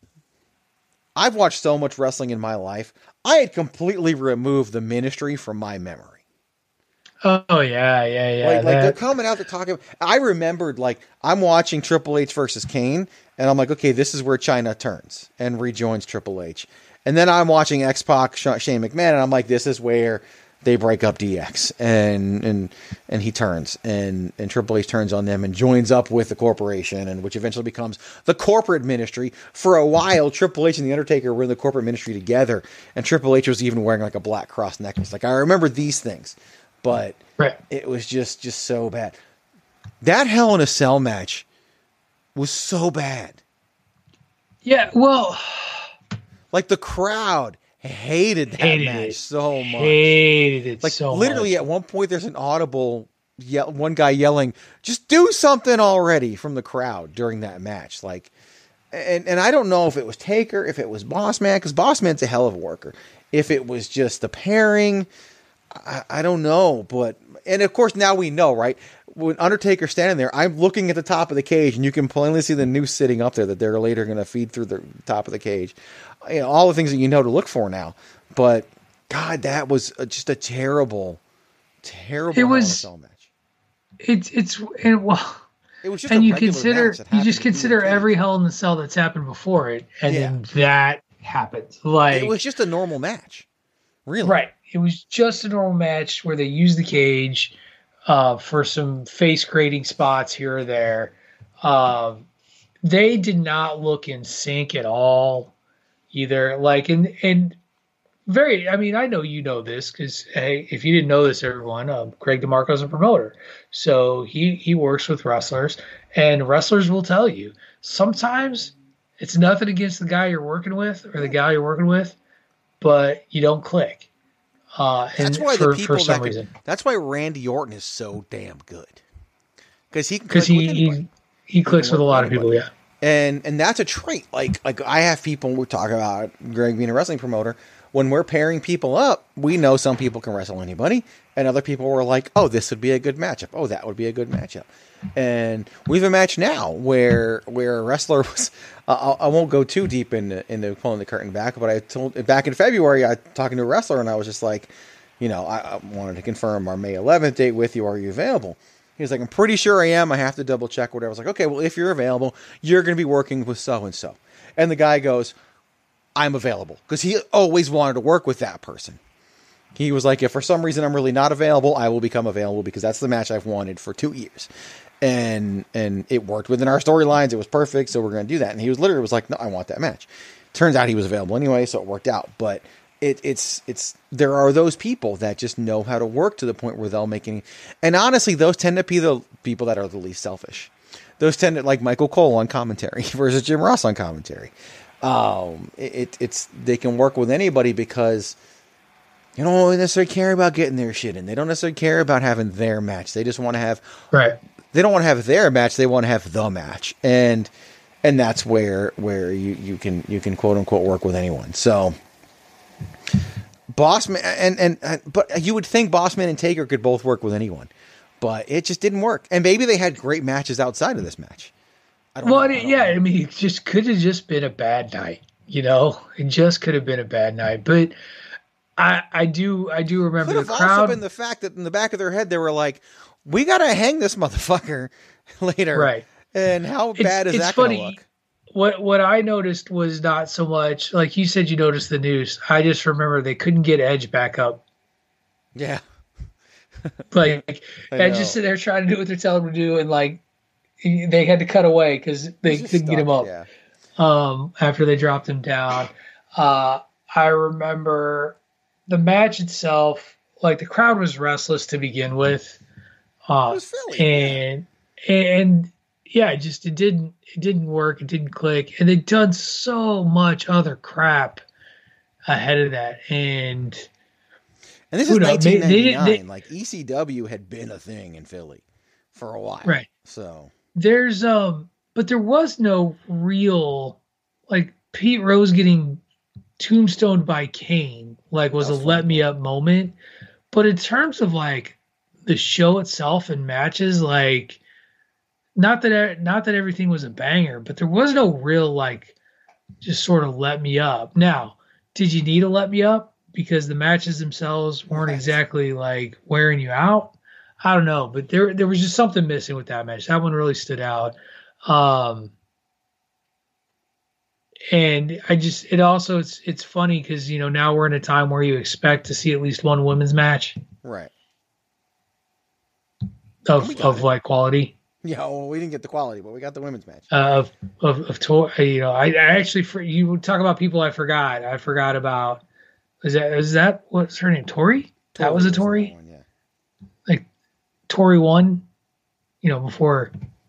I've watched so much wrestling in my life. I had completely removed the Ministry from my memory. Oh yeah, yeah, yeah. Like, like that- they're coming out, they're talking. I remembered, like, I'm watching Triple H versus Kane, and I'm like, okay, this is where China turns and rejoins Triple H. And then I'm watching X-Pac, Sh- Shane McMahon, and I'm like, this is where they break up D X, and and and he turns, and and Triple H turns on them and joins up with the corporation, and which eventually becomes the corporate ministry. For a while, Triple H and the Undertaker were in the corporate ministry together, and Triple H was even wearing like a black cross necklace. Like I remember these things, but right. it was just just so bad. That Hell in a Cell match was so bad. Yeah. Well, Like the crowd hated that hated match it. so much. Hated it Like so literally much. at one point there's an audible yell, one guy yelling, just do something already from the crowd during that match. Like, and, and I don't know if it was Taker, if it was Boss Man, because Boss Man's a hell of a worker. If it was just the pairing, I, I don't know. But, and of course now we know, right? When Undertaker's standing there, I'm looking at the top of the cage and you can plainly see the noose sitting up there that they're later going to feed through the top of the cage. You know, all the things that you know to look for now. But God, that was a, just a terrible, terrible It Hell in a was- Cell match. It's it's and well, It was just and a you regular consider match that you happened just to be in consider the cage. every Hell in the Cell that's happened before it, and Yeah. then that happens. Like It was just a normal match, really. right, it was just a normal match where they used the cage uh, for some face grating spots here or there. Um, they did not look in sync at all, either. Like and and very. I mean, I know you know this because hey, if you didn't know this, everyone, um, Greg DeMarco's a promoter, so he he works with wrestlers, and wrestlers will tell you sometimes it's nothing against the guy you're working with or the guy you're working with, but you don't click. Uh, and That's why for, the people for some that could, reason, that's why Randy Orton is so damn good. Because he can because click he, with he anybody. he clicks can with a work lot with of people. anybody. Yeah, And and that's a trait. Like like I have people, we talk about Greg being a wrestling promoter. When we're pairing people up, we know some people can wrestle anybody, and other people were like, "Oh, this would be a good matchup. Oh, that would be a good matchup." And we have a match now where where a wrestler was. Uh, I won't go too deep into into pulling the curtain back, but I told back in February, I talking to a wrestler, and I was just like, you know, I, I wanted to confirm our May eleventh date with you. Are you available? He was like, I'm pretty sure I am. I have to double check whatever. I was like, okay, well, if you're available, you're going to be working with so-and-so. And the guy goes, I'm available. Because he always wanted to work with that person. He was like, if for some reason I'm really not available, I will become available because that's the match I've wanted for two years. And and it worked within our storylines. It was perfect. So we're going to do that. And he was literally was like, no, I want that match. Turns out he was available anyway. So it worked out. But it, it's it's there are those people that just know how to work to the point where they'll make any. And honestly, those tend to be the people that are the least selfish. Those tend to, like Michael Cole on commentary versus Jim Ross on commentary. Um, it, it's they can work with anybody because you don't necessarily care about getting their shit in. They don't necessarily care about having their match. They just want to have right. They don't want to have their match. They want to have the match, and and that's where where you, you can you can quote unquote work with anyone. So, Bossman and, and and but you would think Bossman and Taker could both work with anyone, but it just didn't work. And maybe they had great matches outside of this match. I don't well, know. I don't yeah, know. I mean, it just could have just been a bad night. You know, it just could have been a bad night. But I I do I do remember could the have crowd. Also been the fact that in the back of their head they were like, we gotta hang this motherfucker later, right? And how bad it's, is it's that funny. gonna look? What what I noticed was not so much like you said. You noticed the news. I just remember they couldn't get Edge back up. Yeah, like Edge just sitting there trying to do what they're telling him to do, and like they had to cut away because they couldn't stuck, get him up. Yeah. Um, after they dropped him down, uh, I remember the match itself. Like the crowd was restless to begin with, uh, it was Philly, and yeah. and yeah, it just it didn't it didn't work. It didn't click, and they'd done so much other crap ahead of that, and and this is nineteen ninety-nine. They, they, like E C W had been a thing in Philly for a while, right? So there's um, but there was no real like Pete Rose getting tombstoned by Kane. Like was, was a let me up moment. But in terms of like the show itself and matches, like not that not that everything was a banger, but there was no real like just sort of let me up. Now, did you need to let me up because the matches themselves weren't right. exactly like wearing you out? I don't know, but there there was just something missing with that match. That one really stood out. Um, And I just, it also, it's it's funny because, you know, now we're in a time where you expect to see at least one women's match. Right. Of, of it. like quality. Yeah, well, we didn't get the quality, but we got the women's match. Uh, of, of, of, to, you know, I, I actually, for, you talk about people I forgot. I forgot about, is that, is that, what's her name? Tori? Tori that was a Tori? One, yeah. Like, Tori won, you know, before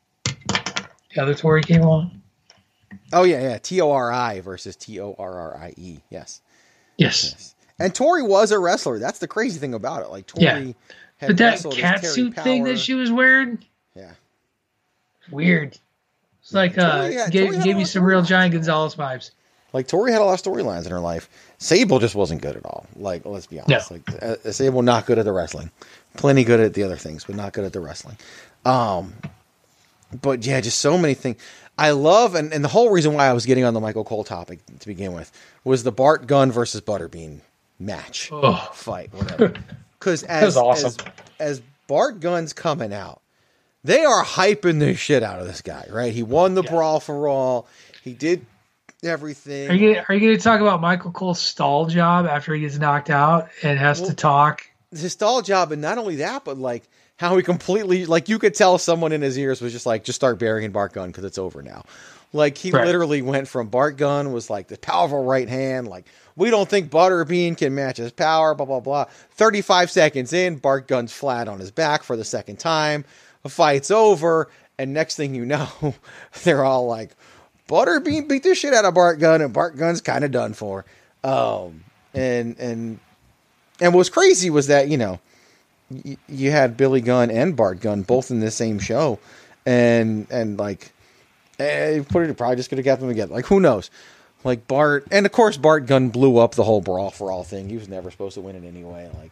the other Tori came along. Oh, yeah, yeah. T O R I versus T O R R I E. Yes. yes. Yes. And Tori was a wrestler. That's the crazy thing about it. Like, Tori yeah. had But that catsuit thing that she was wearing? Yeah. Weird. It's yeah, like, uh, had, gave, gave me some real Giant Gonzalez vibes. Like, Tori had a lot of storylines in her life. Sable just wasn't good at all. Like, let's be honest. No. Like, uh, Sable not good at the wrestling. Plenty good at the other things, but not good at the wrestling. Um, But, yeah, just so many things. I love, and, and the whole reason why I was getting on the Michael Cole topic to begin with was the Bart Gunn versus Butterbean match, oh. fight, whatever. Because as, awesome. as as Bart Gunn's coming out, they are hyping the shit out of this guy, right? He won the yeah. Brawl for All. He did everything. Are you are you going to talk about Michael Cole's stall job after he gets knocked out and has well, to talk? His stall job, and not only that, but like how he completely, like you could tell someone in his ears was just like, just start burying Bart Gunn because it's over now. Like he right. literally went from Bart Gunn was like the powerful right hand, like we don't think Butterbean can match his power, blah, blah, blah. thirty-five seconds in, Bart Gunn's flat on his back for the second time. The fight's over, and next thing you know, they're all like, Butterbean beat the shit out of Bart Gunn, and Bart Gunn's kind of done for. Um, and and and what was crazy was that, you know, y- you had Billy Gunn and Bart Gunn both in the same show, and and like, eh, put it probably just could have got them together. Like, who knows? Like Bart, and of course Bart Gunn blew up the whole Brawl for All thing. He was never supposed to win it anyway. Like,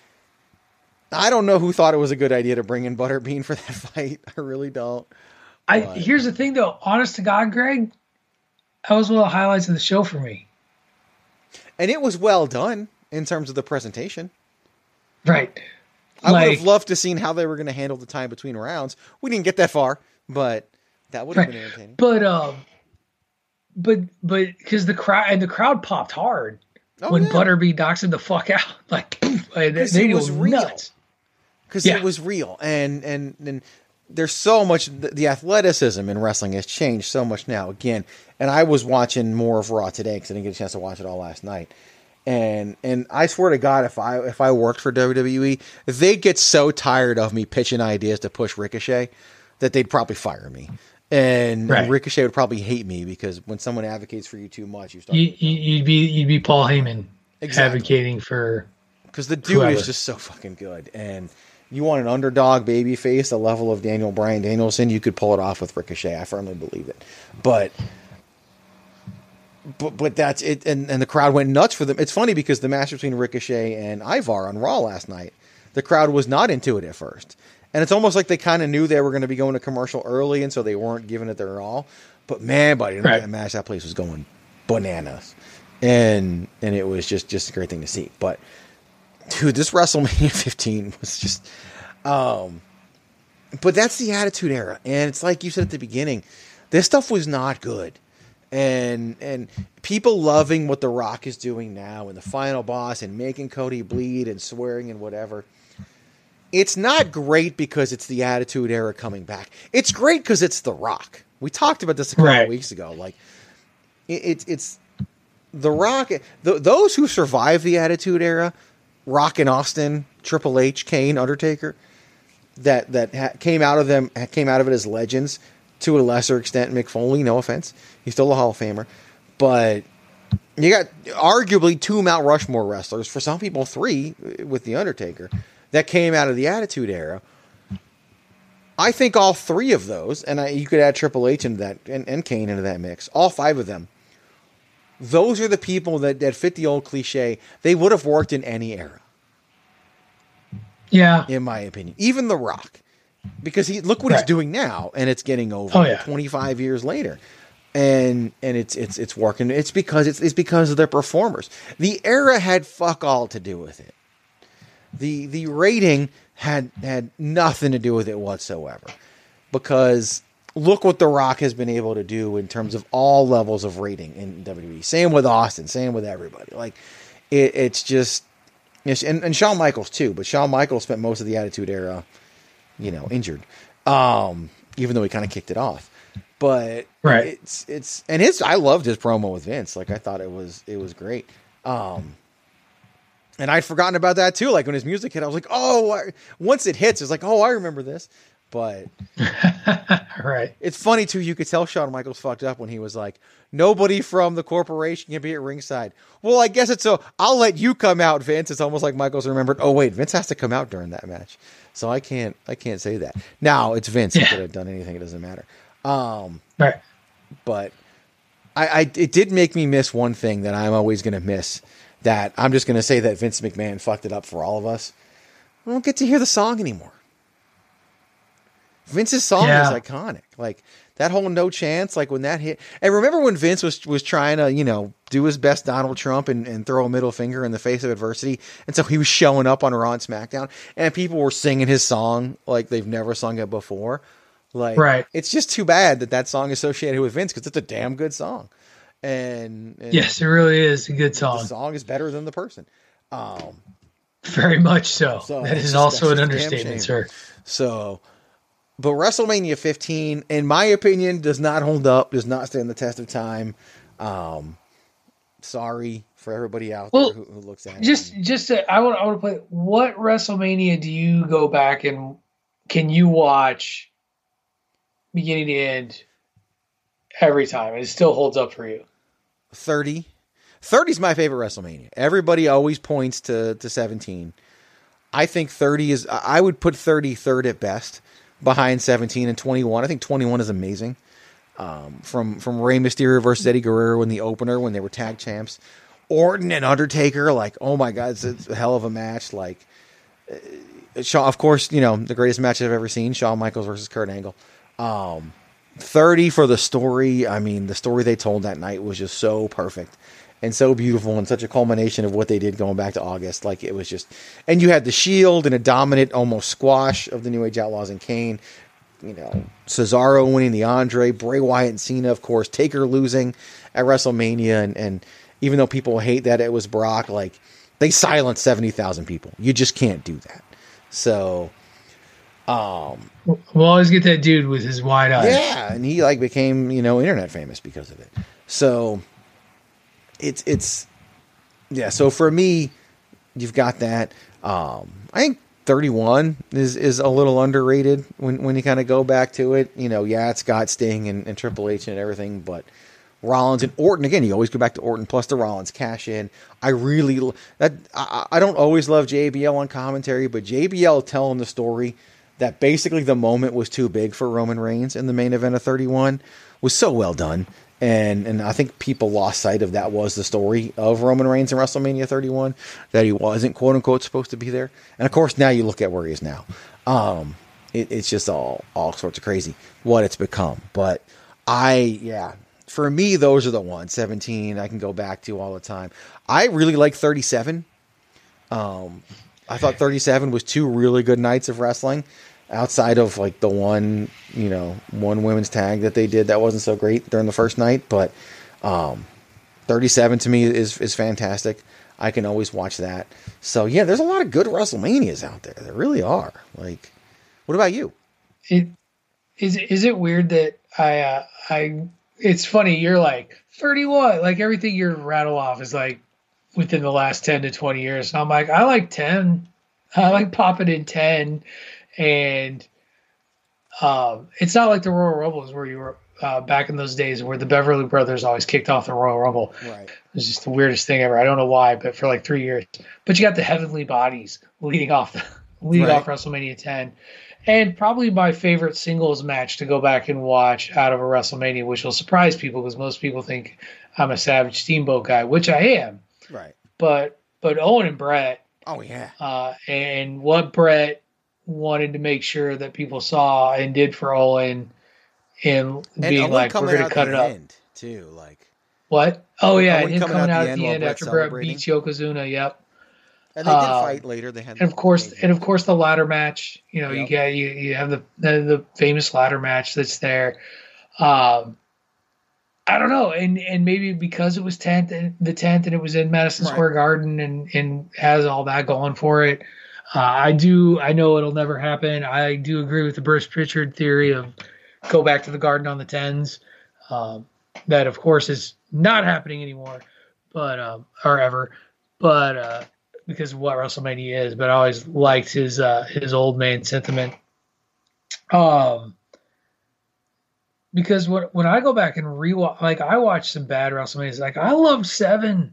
I don't know who thought it was a good idea to bring in Butterbean for that fight. I really don't. I but. Here's the thing, though. Honest to God, Greg, that was one of the highlights of the show for me. And it was well done in terms of the presentation. Right. I like, would have loved to seen how they were going to handle the time between rounds. We didn't get that far, but that would have right. been entertaining. But um, but but because the crowd and the crowd popped hard oh, when yeah. Butterbean knocks him the fuck out. Like they, they it was real. Nuts. Because yeah. it was real, and and and there's so much. The, the athleticism in wrestling has changed so much now. Again, and I was watching more of Raw today because I didn't get a chance to watch it all last night. And and I swear to God, if I if I worked for W W E, they'd get so tired of me pitching ideas to push Ricochet that they'd probably fire me. And, right. and Ricochet would probably hate me because when someone advocates for you too much, you start. You, you'd be you'd be Paul Heyman exactly. advocating for because the dude whoever. is just so fucking good. And you want an underdog baby face, the level of Daniel Bryan Danielson, you could pull it off with Ricochet. I firmly believe it. But. But but that's it, and, and the crowd went nuts for them. It's funny because the match between Ricochet and Ivar on Raw last night, the crowd was not into it at first. And it's almost like they kind of knew they were going to be going to commercial early, and so they weren't giving it their all. But man, buddy, right. that match, that place was going bananas. And and it was just, just a great thing to see. But, dude, this WrestleMania fifteen was just... Um, but that's the Attitude Era. And it's like you said at the beginning, this stuff was not good. And and people loving what The Rock is doing now and the final boss and making Cody bleed and swearing and whatever. It's not great because it's the Attitude Era coming back. It's great because it's The Rock. We talked about this a couple right. of weeks ago. Like it, it's it's The Rock. The, those who survived the Attitude Era, Rock and Austin, Triple H, Kane, Undertaker, that that ha- came out of them came out of it as legends. To a lesser extent, Mick Foley, no offense. He's still a Hall of Famer. But you got arguably two Mount Rushmore wrestlers, for some people three, with The Undertaker, that came out of the Attitude Era. I think all three of those, and I, you could add Triple H into that, and, and Kane into that mix, all five of them, those are the people that, that fit the old cliche. They would have worked in any era. Yeah. In my opinion. Even The Rock. Because he look what right. he's doing now, and it's getting over oh, yeah. twenty-five years later, and and it's it's it's working. It's because it's it's because of their performers. The era had fuck all to do with it. The the rating had had nothing to do with it whatsoever. Because look what The Rock has been able to do in terms of all levels of rating in W W E. Same with Austin. Same with everybody. Like it, it's just, and and Shawn Michaels too. But Shawn Michaels spent most of the Attitude Era, you know, injured, um, even though he kind of kicked it off. But right. it's it's and his I loved his promo with Vince. Like I thought it was it was great. Um, and I'd forgotten about that too. Like when his music hit, I was like, oh, I, once it hits, it's like, oh, I remember this. But right, it's funny too. You could tell Shawn Michaels fucked up when he was like, nobody from the corporation can be at ringside. Well, I guess it's so. I'll let you come out, Vince. It's almost like Michaels remembered. Oh wait, Vince has to come out during that match, so I can't. I can't say that. Now it's Vince. He yeah. could have done anything. It doesn't matter. Um, right. But I, I, it did make me miss one thing that I'm always going to miss. That I'm just going to say that Vince McMahon fucked it up for all of us. I don't get to hear the song anymore. Vince's song yeah. is iconic. Like that whole No Chance, like when that hit. And remember when Vince was was trying to, you know, do his best Donald Trump and, and throw a middle finger in the face of adversity. And so he was showing up on Raw and SmackDown and people were singing his song like they've never sung it before. Like, right. It's just too bad that that song is associated with Vince because it's a damn good song. And, and yes, it really is a good song. The song is better than the person. Um, Very much so. so that is just, also an understatement, sir. So, but WrestleMania fifteen, in my opinion, does not hold up, does not stand the test of time. Um, sorry for everybody out well, there who, who looks at just, it. Just, just, I want, I want to play. What WrestleMania do you go back and can you watch beginning to end every time? It still holds up for you. thirty. thirty is my favorite WrestleMania. Everybody always points to, to seventeen. I think thirty is, I would put thirty third at best behind seventeen and twenty-one. I think twenty-one is amazing. Um, from, from Rey Mysterio versus Eddie Guerrero in the opener when they were tag champs. Orton and Undertaker, like, oh my God, it's, it's a hell of a match. Like, uh, Shawn, of course, you know, the greatest match I've ever seen, Shawn Michaels versus Kurt Angle. Um, thirty for the story. I mean, the story they told that night was just so perfect and so beautiful and such a culmination of what they did going back to August. Like it was just, and you had the Shield and a dominant almost squash of the New Age Outlaws and Kane, you know, Cesaro winning the Andre, Bray Wyatt and Cena, of course, Taker losing at WrestleMania. And, and even though people hate that it was Brock, like they silenced seventy thousand people. You just can't do that. So, Um, we'll always get that dude with his wide eyes. Yeah, and he like became, you know, internet famous because of it. So it's it's yeah, so for me, you've got that. Um, I think thirty-one is, is a little underrated when, when you kind of go back to it. You know, yeah, it's got Sting and, and Triple H and everything, but Rollins and Orton, again, you always go back to Orton plus the Rollins cash in. I really, that I, I don't always love J B L on commentary, but J B L telling the story that basically the moment was too big for Roman Reigns in the main event of thirty-one was so well done. And and I think people lost sight of that was the story of Roman Reigns in WrestleMania thirty-one, that he wasn't quote unquote supposed to be there. And of course, now you look at where he is now. Um, it, it's just all all sorts of crazy what it's become. But I, yeah, for me, those are the ones. seventeen, I can go back to all the time. I really like thirty-seven. Um, I thought thirty-seven was two really good nights of wrestling. Outside of like the one, you know, one women's tag that they did that wasn't so great during the first night, but um, thirty-seven to me is is fantastic. I can always watch that. So yeah, there's a lot of good WrestleManias out there. There really are. Like, what about you? It is. Is it weird that I uh, I? It's funny. You're like thirty-one. Like everything you rattle off is like within the last ten to twenty years. And I'm like, I like ten. I like popping in ten. And um, it's not like the Royal Rumbles where you were uh, back in those days where the Beverly Brothers always kicked off the Royal Rumble. Right. It was just the weirdest thing ever. I don't know why, but for like three years. But you got the Heavenly Bodies leading off the, leading right. off WrestleMania ten. And probably my favorite singles match to go back and watch out of a WrestleMania, which will surprise people because most people think I'm a Savage Steamboat guy, which I am. Right. But but Owen and Brett. Oh, yeah. Uh, and what Brett wanted to make sure that people saw and did for Owen, and, and being Owen like, we're going to cut it up. End too, like what? Oh yeah, Owen him coming, coming out at the end, end after Brett beats Yokozuna. Yep. And they did uh, fight later. They had, and of course, and of course, the ladder match. You know, yep. you get you you have the, the the famous ladder match that's there. Um, I don't know, and and maybe because it was tenth, the tenth, and it was in Madison right. Square Garden, and and has all that going for it. Uh, I do. I know it'll never happen. I do agree with the Bruce Pritchard theory of go back to the Garden on the tens. Um, that, of course, is not happening anymore, but um, or ever. But uh, because of what WrestleMania is. But I always liked his uh, his old man sentiment. Um, because when when I go back and rewatch, like I watched some bad WrestleManias. Like I love seven.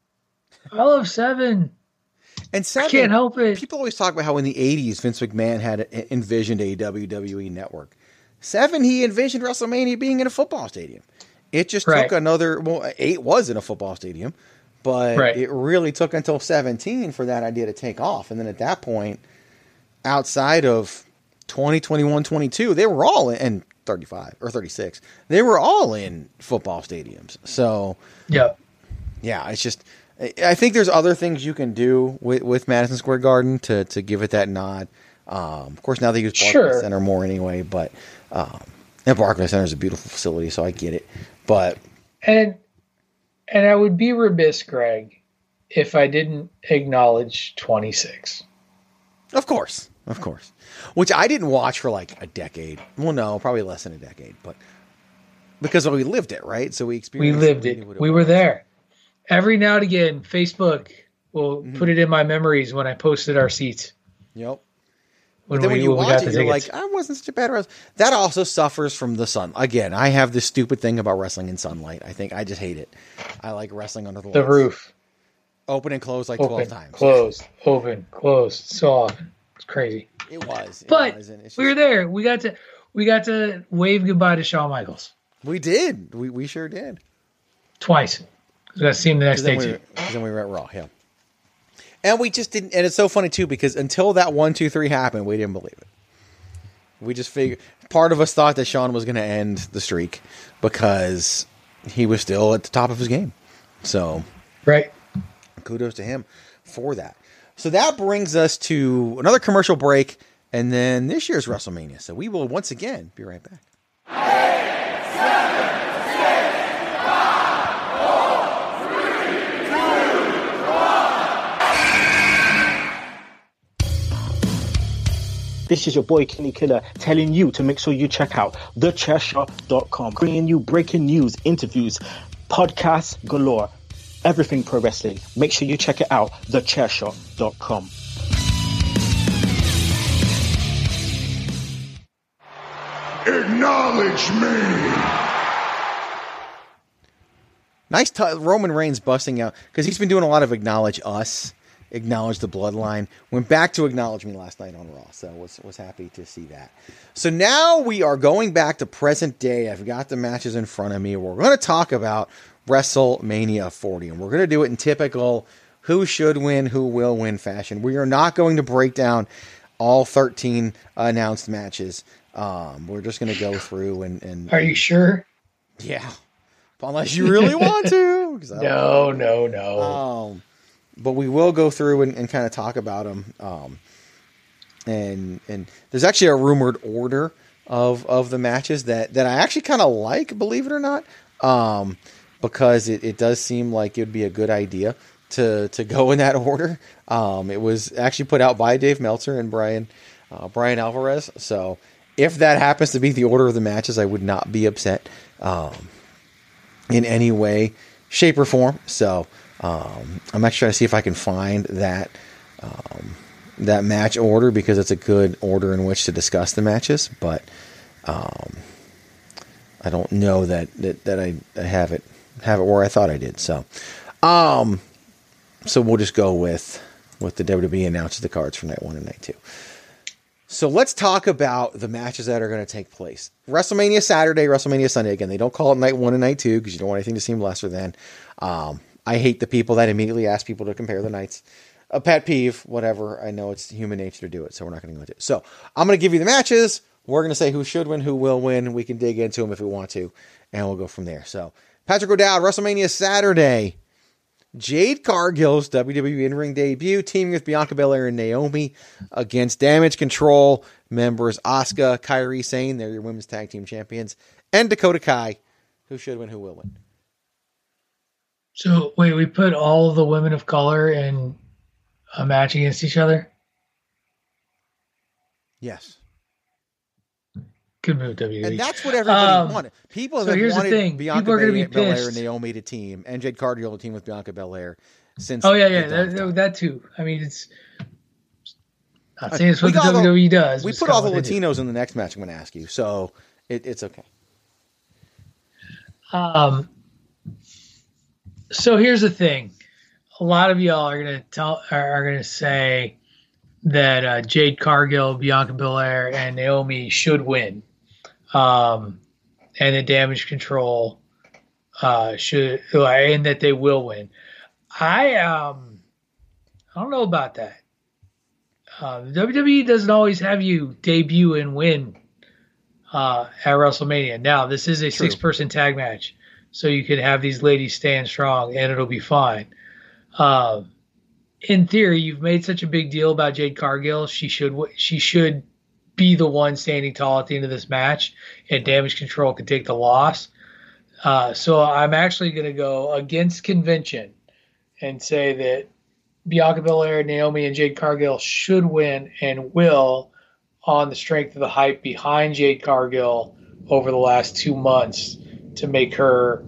I love seven. And seven, I can't help it. People always talk about how in the eighties Vince McMahon had envisioned a W W E network. Seven, he envisioned WrestleMania being in a football stadium. It just right. took another. Well, eight was in a football stadium, but right. it really took until seventeen for that idea to take off. And then at that point, outside of twenty, twenty-one, twenty-two, they were all in, and thirty-five or thirty-six. They were all in football stadiums. So, yeah, yeah, it's just. I think there's other things you can do with, with Madison Square Garden to, to give it that nod. Um, of course, now they use Barclays sure. Center more anyway, but um, and Barclays Center is a beautiful facility, so I get it. But and and I would be remiss, Greg, if I didn't acknowledge twenty-six. Of course, of course. Which I didn't watch for like a decade. Well, no, probably less than a decade, but because we lived it, right? So we experienced. We lived it. it we were there. Every now and again, Facebook will mm-hmm. put it in my memories when I posted our seats. Yep. When but then we, when you when watch it, you're like, I wasn't such a bad wrestler. That also suffers from the sun. Again, I have this stupid thing about wrestling in sunlight. I think I just hate it. I like wrestling under the, the lights. roof. Open and close like open, twelve times. Closed, open, closed. So often. It's crazy. It was. It but was, and it's just, we were there. We got to we got to wave goodbye to Shawn Michaels. We did. We we sure did. Twice. We got to see him the next day, we too. Were, then we were at Raw, yeah. And we just didn't, and it's so funny, too, because until that one, two, three happened, we didn't believe it. We just figured, part of us thought that Shawn was going to end the streak because he was still at the top of his game. So, right. Kudos to him for that. So that brings us to another commercial break, and then this year's WrestleMania. So we will once again be right back. Eight, seven, This is your boy Kenny Killer telling you to make sure you check out the chair shot dot com, bringing you breaking news, interviews, podcasts galore, everything pro wrestling. Make sure you check it out, the chair shot dot com. Acknowledge me. Nice t- Roman Reigns busting out because he's been doing a lot of acknowledge us, acknowledge the bloodline. Went back to acknowledge me last night on Raw, so was was happy to see that. So now we are going back to present day. I've got the matches in front of me. We're going to talk about WrestleMania forty, and we're going to do it in typical who should win, who will win fashion. We are not going to break down all thirteen announced matches. Um, we're just going to go through and, and. Are you sure? Yeah. Unless you really want to. No, no, no. Um, but we will go through and, and kind of talk about them. Um, and and there's actually a rumored order of of the matches that, that I actually kind of like, believe it or not, um, because it, it does seem like it would be a good idea to to go in that order. Um, it was actually put out by Dave Meltzer and Brian uh, Brian Alvarez. So if that happens to be the order of the matches, I would not be upset um, in any way, shape, or form. So um, I'm actually trying to see if I can find that um, that match order because it's a good order in which to discuss the matches. But um, I don't know that that, that I, I have it have it where I thought I did. So um, so we'll just go with with the W W E announces the cards for night one and night two. So let's talk about the matches that are going to take place. WrestleMania Saturday, WrestleMania Sunday. Again, they don't call it night one and night two because you don't want anything to seem lesser than. Um, I hate the people that immediately ask people to compare the nights. A pet peeve, whatever. I know it's human nature to do it, so we're not going to go into it. So I'm going to give you the matches. We're going to say who should win, who will win. We can dig into them if we want to, and we'll go from there. So Patrick O'Dowd, WrestleMania Saturday. Jade Cargill's W W E in-ring debut, teaming with Bianca Belair and Naomi against Damage Control members Asuka, Kairi Sane, they're your women's tag team champions, and Dakota Kai. Who should win, who will win? So, wait, we put all of the women of color in a match against each other? Yes. Good move, W W E. And that's what everybody um, wanted. People so have here's wanted the thing. Bianca People are gonna be Belair pissed. and Naomi to team, and Jade Cargill to team with Bianca Belair since. Oh, yeah, yeah, the dawn of that, time. that too. I mean, it's not Uh, saying it's we what the got all- W W E does. We it's put kinda all the what they do. Latinos in the next match I'm going to ask you, so it, it's okay. Um, so here's the thing. A lot of y'all are gonna tell are, are gonna say that uh, Jade Cargill, Bianca Belair, and Naomi should win, um, and the Damage Control uh, should, and that they will win. I um, I don't know about that. Uh, the W W E doesn't always have you debut and win uh, at WrestleMania. Now, this is a True. six-person tag match, so you can have these ladies stand strong, and it'll be fine. Uh, in theory, you've made such a big deal about Jade Cargill. She should she should be the one standing tall at the end of this match, and Damage Control can take the loss. Uh, so I'm actually going to go against convention and say that Bianca Belair, Naomi, and Jade Cargill should win and will on the strength of the hype behind Jade Cargill over the last two months to make her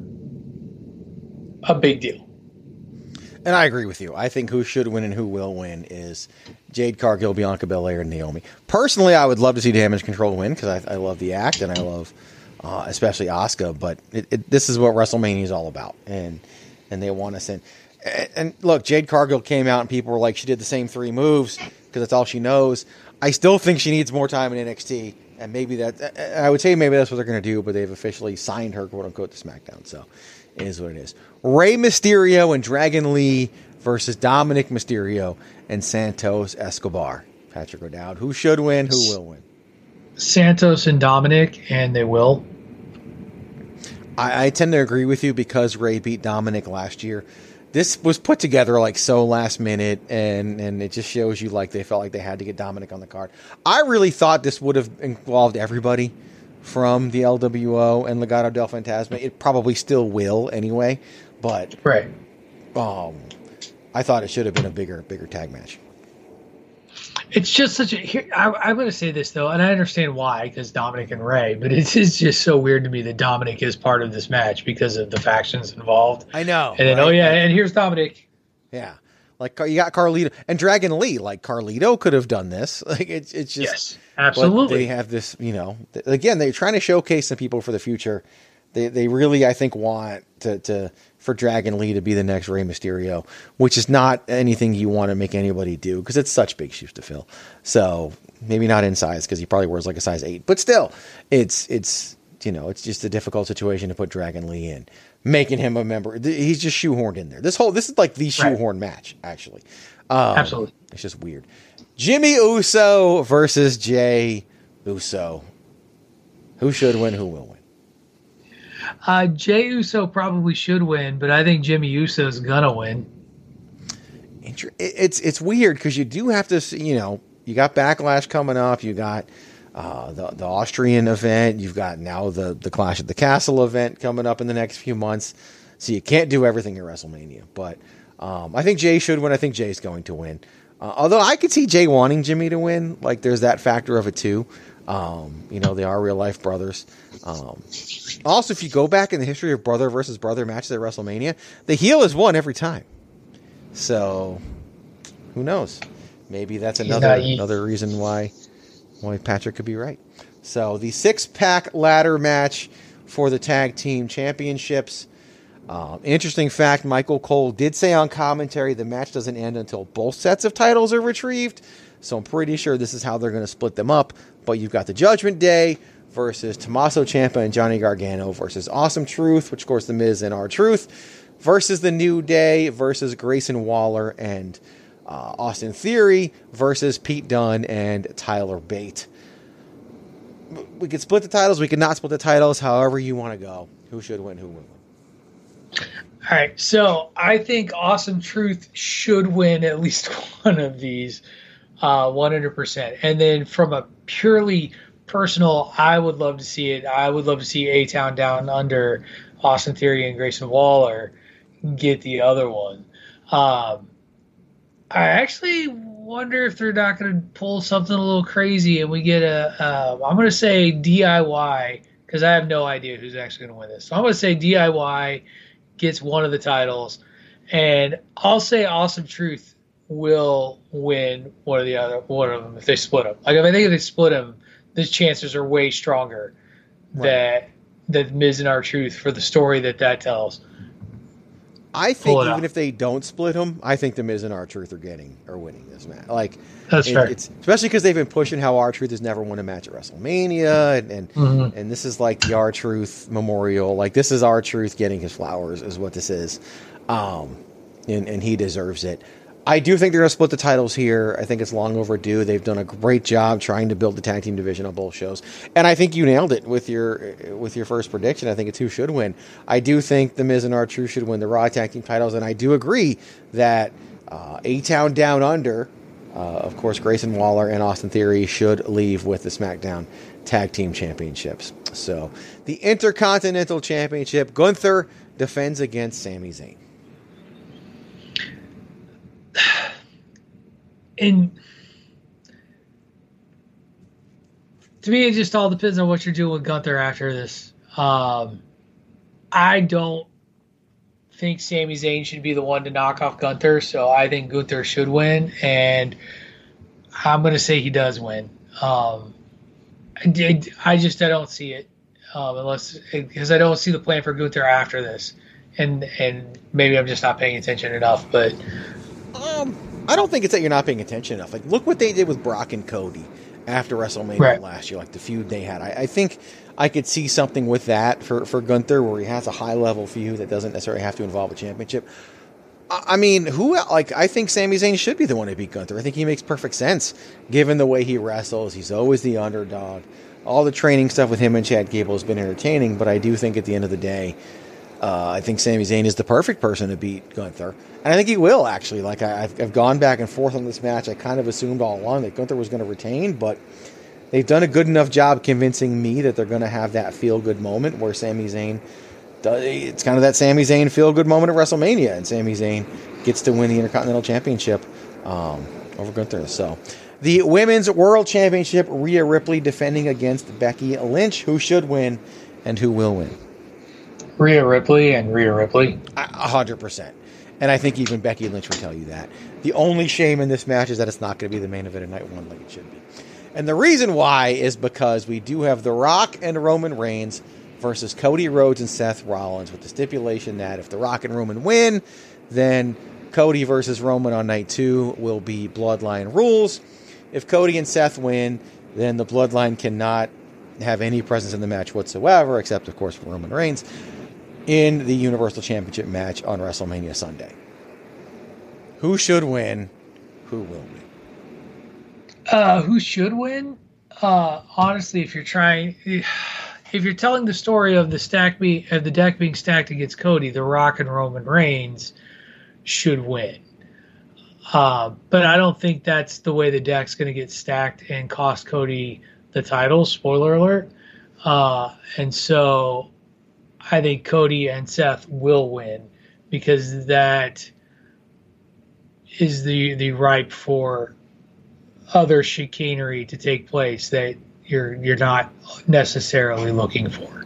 a big deal. And I agree with you. I think who should win and who will win is Jade Cargill, Bianca Belair, and Naomi. Personally, I would love to see Damage Control win because I, I love the act and I love uh, especially Asuka. But it, it, this is what WrestleMania is all about, and and they want us in. And, and look, Jade Cargill came out and people were like, she did the same three moves because that's all she knows. I still think she needs more time in N X T, and maybe that I would say maybe that's what they're going to do. But they've officially signed her, quote unquote, to SmackDown. So it is what it is. Rey Mysterio and Dragon Lee versus Dominic Mysterio and Santos Escobar. Patrick O'Dowd. Who should win? Who will win? Santos and Dominic, and they will. I, I tend to agree with you because Rey beat Dominic last year. This was put together like so last minute, and, and it just shows you like they felt like they had to get Dominic on the card. I really thought this would have involved everybody from the L W O and Legado del Fantasma. It probably still will anyway, but Right. um, I thought it should have been a bigger, bigger tag match. It's just such a. Here, I, I'm going to say this though, and I understand why, because Dominic and Ray. But it is just so weird to me that Dominic is part of this match because of the factions involved. I know. And then, right? oh yeah, Like, and here's Dominic. yeah, like you got Carlito and Dragon Lee. Like Carlito could have done this. Like it's it's just Yes, absolutely. But they have this, you know. Th- again, they're trying to showcase some people for the future. They they really, I think, want to to for Dragon Lee to be the next Rey Mysterio, which is not anything you want to make anybody do because it's such big shoes to fill. So maybe not in size because he probably wears like a size eight, but still, it's it's you know it's just a difficult situation to put Dragon Lee in, making him a member. He's just shoehorned in there. This whole this is like the shoehorn right. match actually. Um, Absolutely, it's just weird. Jimmy Uso versus Jey Uso. Who should win? Who will win? Uh, Jey Uso probably should win, but I think Jimmy Uso is gonna win. It's it's weird because you do have to, you know, you got Backlash coming up, you got uh, the the Austrian event, you've got now the the Clash at the Castle event coming up in the next few months, so you can't do everything at WrestleMania. But um, I think Jey should win. I think Jey's going to win. Uh, although I could see Jey wanting Jimmy to win, like there's that factor of it too. Um, you know, they are real life brothers. Um, also, if you go back in the history of brother versus brother matches at WrestleMania, the heel has won every time. So, who knows? Maybe that's another another reason why why Patrick could be right. So, the six pack ladder match for the tag team championships. Um, interesting fact: Michael Cole did say on commentary the match doesn't end until both sets of titles are retrieved. So I'm pretty sure this is how they're going to split them up. But you've got the Judgment Day versus Tommaso Ciampa and Johnny Gargano versus Awesome Truth, which of course the Miz and R-Truth, versus the New Day versus Grayson Waller and uh, Austin Theory versus Pete Dunne and Tyler Bate. We could split the titles. We could not split the titles. However you want to go. Who should win? Who will win? All right. So I think Awesome Truth should win at least one of these. Uh, one hundred percent. And then from a purely personal, I would love to see it. I would love to see A-Town Down Under, Austin Theory and Grayson Waller get the other one. Um, I actually wonder if they're not going to pull something a little crazy and we get a, uh, I'm going to say D I Y because I have no idea who's actually going to win this. So I'm going to say D I Y gets one of the titles and I'll say Awesome Truth will win one or the other, one of them if they split them. Like if I think if they split them, the chances are way stronger right. that that Miz and R-Truth for the story that that tells. I think even if they don't split them, I think the Miz and R-Truth are getting or winning this match. Like that's it, fair. It's especially because they've been pushing how R-Truth has never won a match at WrestleMania, and and, mm-hmm. and this is like the R-Truth memorial. Like this is R-Truth getting his flowers, is what this is, um, and and he deserves it. I do think they're going to split the titles here. I think it's long overdue. They've done a great job trying to build the tag team division on both shows. And I think you nailed it with your with your first prediction. I think it's who should win. I do think The Miz and R-Truth should win the Raw tag team titles. And I do agree that uh, A-Town Down Under, uh, of course, Grayson Waller and Austin Theory should leave with the SmackDown tag team championships. So the Intercontinental Championship, Gunther defends against Sami Zayn. And to me, it just all depends on what you're doing with Gunther after this. Um, I don't think Sami Zayn should be the one to knock off Gunther, so I think Gunther should win, and I'm going to say he does win. Um, I, did, I just I don't see it um, unless because I don't see the plan for Gunther after this, and and maybe I'm just not paying attention enough, but. Um, I don't think it's that you're not paying attention enough. Like, look what they did with Brock and Cody after WrestleMania right. last year, like the feud they had. I, I think I could see something with that for, for Gunther where he has a high-level feud that doesn't necessarily have to involve a championship. I, I mean, who like I think Sami Zayn should be the one to beat Gunther. I think he makes perfect sense given the way he wrestles. He's always the underdog. All the training stuff with him and Chad Gable has been entertaining, but I do think at the end of the day, Uh, I think Sami Zayn is the perfect person to beat Gunther. And I think he will, actually. Like, I, I've, I've gone back and forth on this match. I kind of assumed all along that Gunther was going to retain, but they've done a good enough job convincing me that they're going to have that feel-good moment where Sami Zayn does, it's kind of that Sami Zayn feel-good moment at WrestleMania, and Sami Zayn gets to win the Intercontinental Championship um, over Gunther. So, The Women's World Championship, Rhea Ripley defending against Becky Lynch. Who should win and who will win? Rhea Ripley and Rhea Ripley. A hundred percent. And I think even Becky Lynch would tell you that. The only shame in this match is that it's not going to be the main event of night one like it should be. And the reason why is because we do have The Rock and Roman Reigns versus Cody Rhodes and Seth Rollins, with the stipulation that if The Rock and Roman win, then Cody versus Roman on night two will be Bloodline rules. If Cody and Seth win, then the Bloodline cannot have any presence in the match whatsoever, except, of course, for Roman Reigns, in the Universal Championship match on WrestleMania Sunday. Who should win? Who will win? Uh, who should win? Uh, honestly, if you're trying, if you're telling the story of the stack be of the deck being stacked against Cody, The Rock and Roman Reigns should win. Uh, but I don't think that's the way the deck's going to get stacked and cost Cody the title. Spoiler alert. Uh, and so I think Cody and Seth will win, because that is the the ripe for other chicanery to take place that you're you're not necessarily looking for.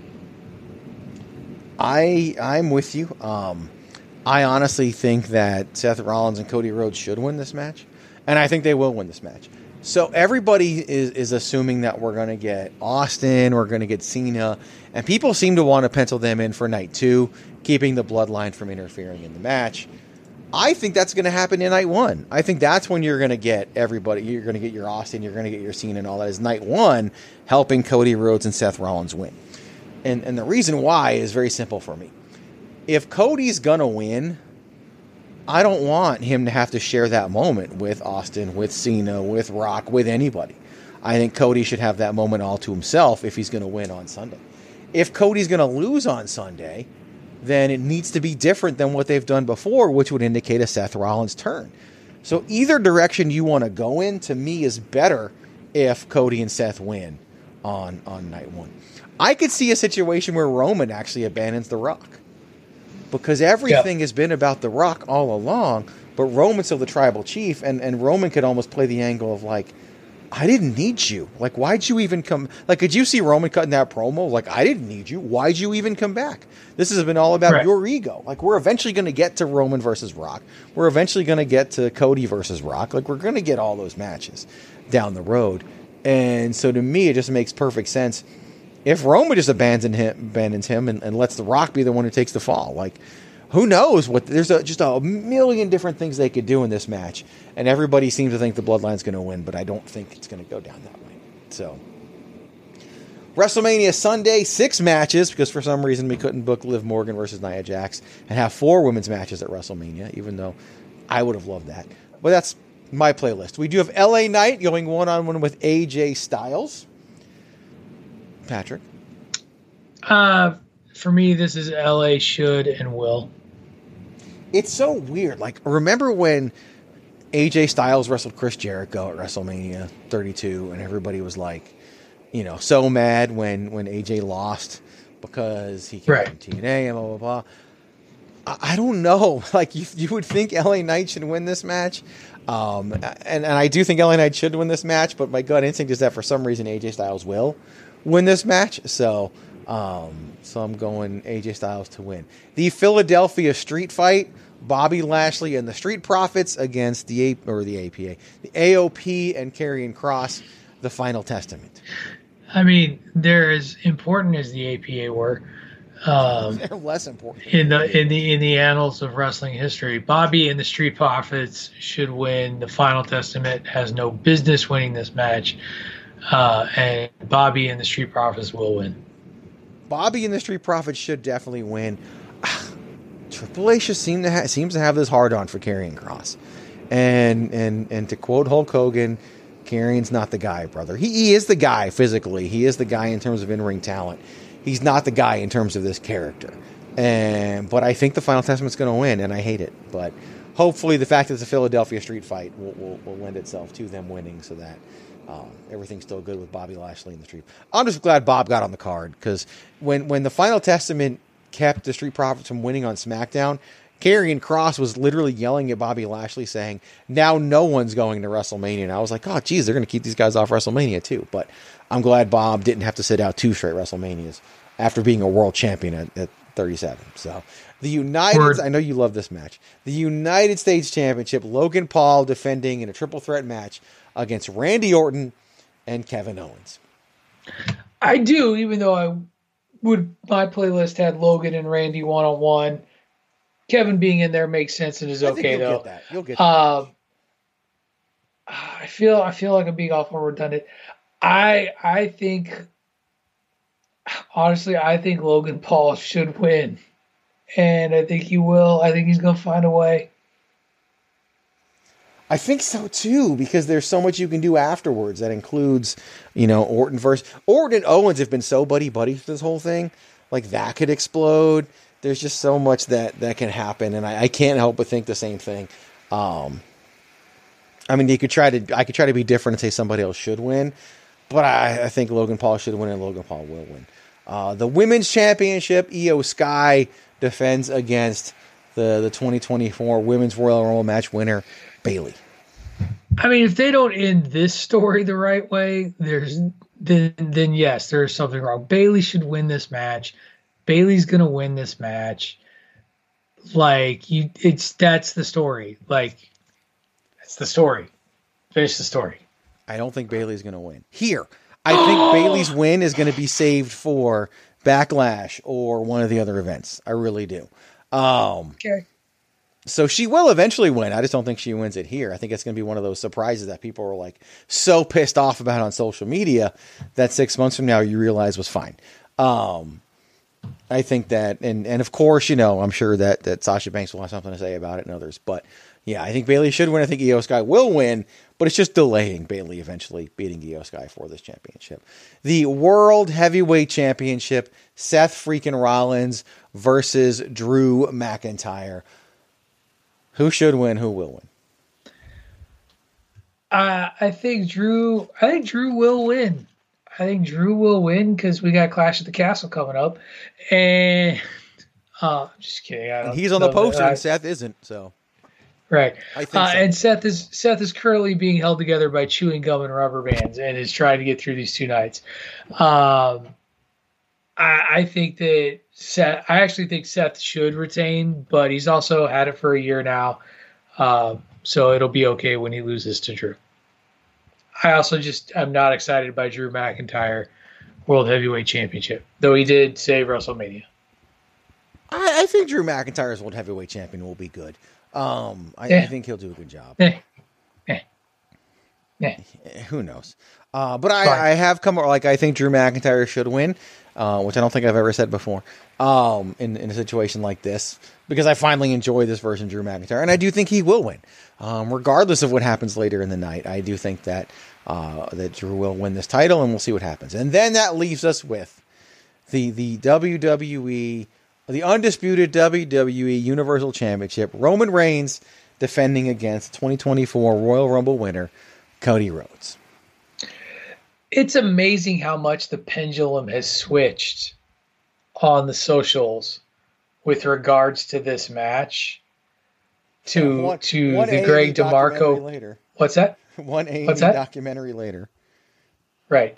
I I'm with you. Um, I honestly think that Seth Rollins and Cody Rhodes should win this match, and I think they will win this match. So everybody is, is assuming that we're going to get Austin, we're going to get Cena, and people seem to want to pencil them in for night two, keeping the Bloodline from interfering in the match. I think that's going to happen in night one. I think that's when you're going to get everybody. You're going to get your Austin, you're going to get your Cena and all that, is night one, helping Cody Rhodes and Seth Rollins win. And, and the reason why is very simple for me. If Cody's going to win, I don't want him to have to share that moment with Austin, with Cena, with Rock, with anybody. I think Cody should have that moment all to himself if he's going to win on Sunday. If Cody's going to lose on Sunday, then it needs to be different than what they've done before, which would indicate a Seth Rollins turn. So either direction you want to go in, to me, is better if Cody and Seth win on, on night one. I could see a situation where Roman actually abandons The Rock, because everything yeah. has been about The Rock all along, but Roman's still the tribal chief, and, and Roman could almost play the angle of, like, I didn't need you. Like, why'd you even come? Like, could you see Roman cutting that promo? Like, I didn't need you. Why'd you even come back? This has been all about right. your ego. Like, we're eventually going to get to Roman versus Rock. We're eventually going to get to Cody versus Rock. Like, we're going to get all those matches down the road. And so to me, it just makes perfect sense if Roman just abandons him, abandons him and, and lets The Rock be the one who takes the fall. Like, who knows what? There's a, just a million different things they could do in this match, and everybody seems to think the Bloodline's going to win, but I don't think it's going to go down that way. So, WrestleMania Sunday, six matches, because for some reason we couldn't book Liv Morgan versus Nia Jax and have four women's matches at WrestleMania, even though I would have loved that. But that's my playlist. We do have L A Knight going one-on-one with A J Styles. Patrick? Uh, for me, this is L A should and will. It's so weird. Like, remember when A J Styles wrestled Chris Jericho at WrestleMania thirty-two, and everybody was like, you know, so mad when, when A J lost because he came right. from T N A and blah, blah, blah. I, I don't know. Like, you, you would think L A Knight should win this match. Um, and, and I do think L A Knight should win this match, but my gut instinct is that for some reason A J Styles will win this match. So, um, so I'm going A J Styles to win. The Philadelphia Street Fight, Bobby Lashley and the Street Profits against the A or the A P A, the A O P and Karrion Kross, the Final Testament. I mean, they're as important as the A P A were. Um, they're less important in the in the in the annals of wrestling history. Bobby and the Street Profits should win. The Final Testament has no business winning this match, uh, and Bobby and the Street Profits will win. Bobby and the Street Profits should definitely win. Triple H just seem to ha- seems to have this hard on for Karrion Kross, and and and to quote Hulk Hogan, Karrion's not the guy, brother. He, he is the guy physically. He is the guy in terms of in-ring talent. He's not the guy in terms of this character. And but I think the Final Testament's going to win, and I hate it. But hopefully, the fact that it's a Philadelphia Street Fight will, will, will lend itself to them winning, so that um, everything's still good with Bobby Lashley in the Street. I'm just glad Bob got on the card, because when when the Final Testament kept the Street Profits from winning on SmackDown, Karrion Kross was literally yelling at Bobby Lashley saying, now no one's going to WrestleMania. And I was like, oh, geez, they're going to keep these guys off WrestleMania too. But I'm glad Bob didn't have to sit out two straight WrestleManias after being a world champion at, at thirty-seven. So the United, Word. I know you love this match. The United States Championship, Logan Paul defending in a triple threat match against Randy Orton and Kevin Owens. I do, even though I would, my playlist had Logan and Randy one on one. Kevin being in there makes sense and is I think okay you'll though. Get that. You'll get that. Um, I feel I feel like I'm being awful redundant. I I think honestly I think Logan Paul should win, and I think he will. I think he's going to find a way. I think so too, because there's so much you can do afterwards. That includes, you know, Orton versus Orton and Owens have been so buddy buddy for this whole thing. Like that could explode. There's just so much that, that can happen, and I, I can't help but think the same thing. Um, I mean, you could try to I could try to be different and say somebody else should win, but I, I think Logan Paul should win, and Logan Paul will win. Uh, the Women's Championship, Io Sky defends against the the twenty twenty-four Women's Royal Rumble match winner, Bayley. I mean, if they don't end this story the right way, there's then then yes, there's something wrong. Bayley should win this match. Bayley's gonna win this match. Like you, it's that's the story. Like that's the story. Finish the story. I don't think Bayley's gonna win here. I think Bayley's win is going to be saved for Backlash or one of the other events. I really do. Um, okay. So she will eventually win. I just don't think she wins it here. I think it's going to be one of those surprises that people are like so pissed off about on social media that six months from now you realize was fine. Um, I think that, and, and of course, you know, I'm sure that, that Sasha Banks will have something to say about it and others, but yeah, I think Bayley should win. I think Io Sky will win, but it's just delaying Bayley eventually beating Io Sky for this championship. The World Heavyweight Championship, Seth freaking Rollins versus Drew McIntyre. Who should win? Who will win? Uh, I think Drew. I think Drew will win. I think Drew will win because we got Clash at the Castle coming up, and uh, I'm just kidding. I don't and he's on the know poster, that I- and Seth isn't. So right. I think Uh, so. and Seth is Seth is currently being held together by chewing gum and rubber bands, and is trying to get through these two nights. Um, I, I think that Seth. I actually think Seth should retain, but he's also had it for a year now, um, so it'll be okay when he loses to Drew. I also just I'm not excited by Drew McIntyre World Heavyweight Championship, though he did save WrestleMania. I, I think Drew McIntyre's World Heavyweight Champion will be good. Um, I, Yeah. I think he'll do a good job. Eh. Eh. Eh. Who knows? Uh, but Fine. I, I have come like I think Drew McIntyre should win, uh, which I don't think I've ever said before. Um, in, in a situation like this, because I finally enjoy this version of Drew McIntyre, and I do think he will win, um, regardless of what happens later in the night. I do think that uh, that Drew will win this title, and we'll see what happens. And then that leaves us with the the W W E, the undisputed W W E Universal Championship, Roman Reigns defending against twenty twenty-four Royal Rumble winner Cody Rhodes. It's amazing how much the pendulum has switched on the socials with regards to this match to One- to one the A and E Greg documentary DeMarco. later. What's that? One A and E What's that? documentary later. Right.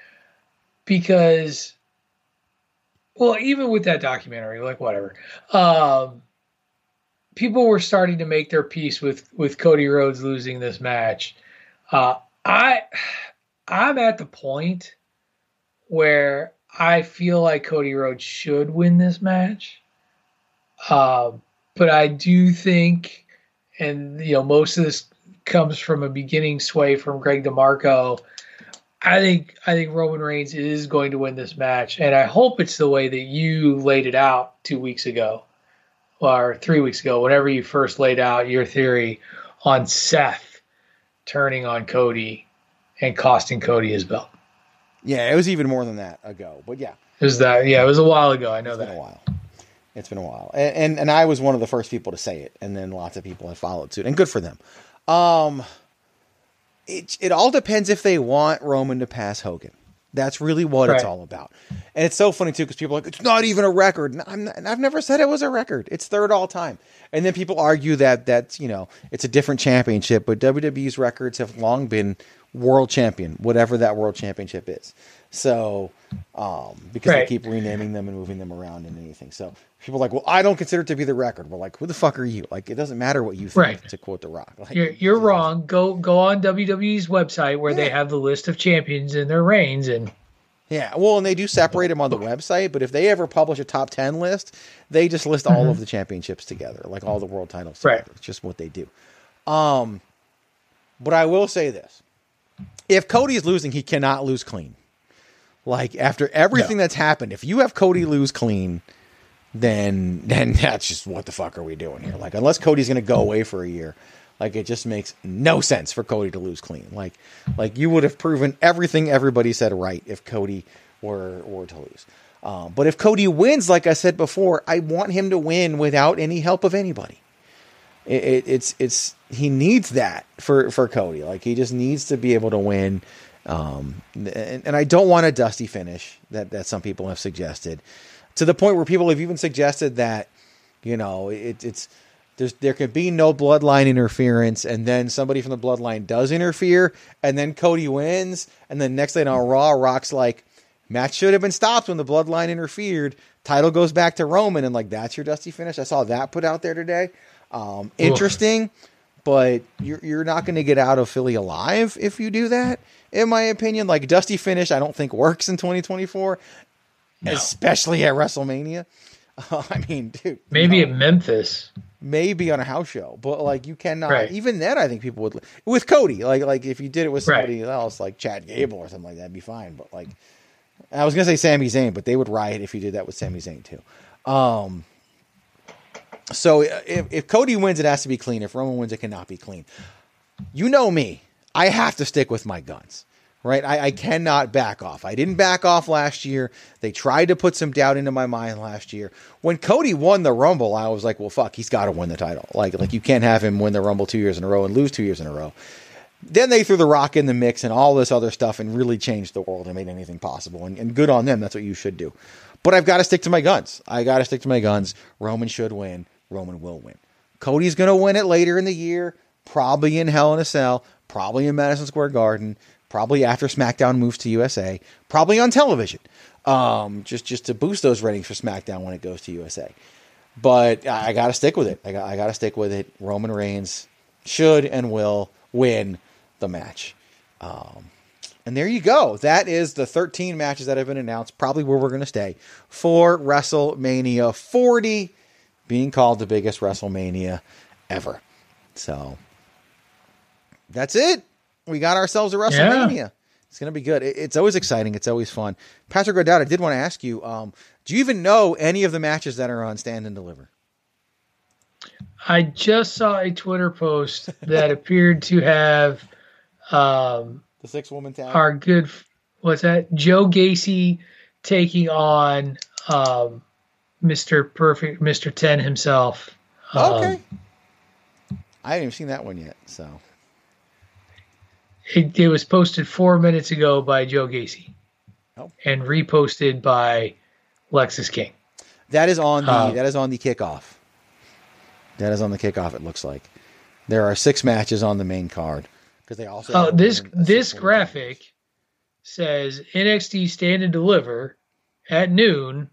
Because, well, even with that documentary, like whatever, um, people were starting to make their peace with with Cody Rhodes losing this match. Uh, I I'm at the point where I feel like Cody Rhodes should win this match. Um, but I do think, and you know, most of this comes from a beginning sway from Greg DeMarco. I think I think Roman Reigns is going to win this match, and I hope it's the way that you laid it out two weeks ago or three weeks ago, whenever you first laid out your theory on Seth turning on Cody and costing Cody his belt. Yeah, it was even more than that ago, but yeah, It was that? Yeah, it was a while ago. I know it's been a that. while. It's been a while, and, and and I was one of the first people to say it, and then lots of people have followed suit, and good for them. Um, it it all depends if they want Roman to pass Hogan. That's really what Right. it's all about. And it's so funny too, because people are like, it's not even a record. And I'm not, and I've never said it was a record. It's third all time. And then people argue that that's, you know, it's a different championship, but W W E's records have long been world champion, whatever that world championship is. So, um, because Right. they keep renaming them and moving them around and anything. So people are like, well, I don't consider it to be the record. We're like, who the fuck are you? Like, it doesn't matter what you think, Right. to quote The Rock. Like, You're you're wrong. Go go on W W E's website where they Yeah. have the list of champions and their reigns, and Yeah, well, and they do separate them on the website, but if they ever publish a top ten list, they just list all of the championships together, like all the world titles together. Right. It's just what they do. Um, but I will say this. If Cody is losing, he cannot lose clean. Like, after everything No. that's happened, if you have Cody lose clean, then then that's just, what the fuck are we doing here? Like, unless Cody's going to go away for a year, like, it just makes no sense for Cody to lose clean. Like, like you would have proven everything everybody said right if Cody were were to lose. Um, but if Cody wins, like I said before, I want him to win without any help of anybody. It, it, it's it's he needs that for for Cody. Like, he just needs to be able to win. Um, and, and I don't want a dusty finish that that some people have suggested, to the point where people have even suggested that, you know, it, it's there's there could be no bloodline interference, and then somebody from the bloodline does interfere, and then Cody wins, and then next thing on Raw, Rock's like, match should have been stopped when the bloodline interfered. Title goes back to Roman, and like, that's your dusty finish. I saw that put out there today. Um, interesting, but you're you're not going to get out of Philly alive if you do that. In my opinion, like, dusty finish, I don't think works in twenty twenty-four, No. especially at WrestleMania. Uh, I mean, dude, maybe no. at Memphis. Maybe on a house show, but like, you cannot. Right. Even then, I think people would, with Cody. Like, like if you did it with Right. somebody else, like Chad Gable or something like that, that'd be fine. But like, I was gonna say Sami Zayn, but they would riot if you did that with Sami Zayn too. Um. So if if Cody wins, it has to be clean. If Roman wins, it cannot be clean. You know me. I have to stick with my guns, right? I, I cannot back off. I didn't back off last year. They tried to put some doubt into my mind last year. When Cody won the Rumble, I was like, well, fuck, he's got to win the title. Like, like you can't have him win the Rumble two years in a row and lose two years in a row. Then they threw The Rock in the mix and all this other stuff and really changed the world and made anything possible. And, and good on them. That's what you should do. But I've got to stick to my guns. I got to stick to my guns. Roman should win. Roman will win. Cody's going to win it later in the year, probably in Hell in a Cell, probably in Madison Square Garden, probably after SmackDown moves to U S A, probably on television, um, just just to boost those ratings for SmackDown when it goes to U S A. But I, I got to stick with it. I got I got to stick with it. Roman Reigns should and will win the match. Um, and there you go. That is the thirteen matches that have been announced, probably where we're going to stay for WrestleMania forty, being called the biggest WrestleMania ever. So that's it. We got ourselves a WrestleMania. Yeah. It's going to be good. It, it's always exciting. It's always fun. Patrick O'Dowd, I did want to ask you, um, do you even know any of the matches that are on Stand and Deliver? I just saw a Twitter post that appeared to have um, the six woman tag. Our good, what's that? Joe Gacy taking on um, Mister Perfect, Mister ten himself. Um, okay. I haven't even seen that one yet. So it, it was posted four minutes ago by Joe Gacy, oh. and reposted by Lexus King. That is on the um, that is on the kickoff. That is on the kickoff. It looks like there are six matches on the main card because they also. Oh, this this graphic match. Says N X T Stand and Deliver at noon.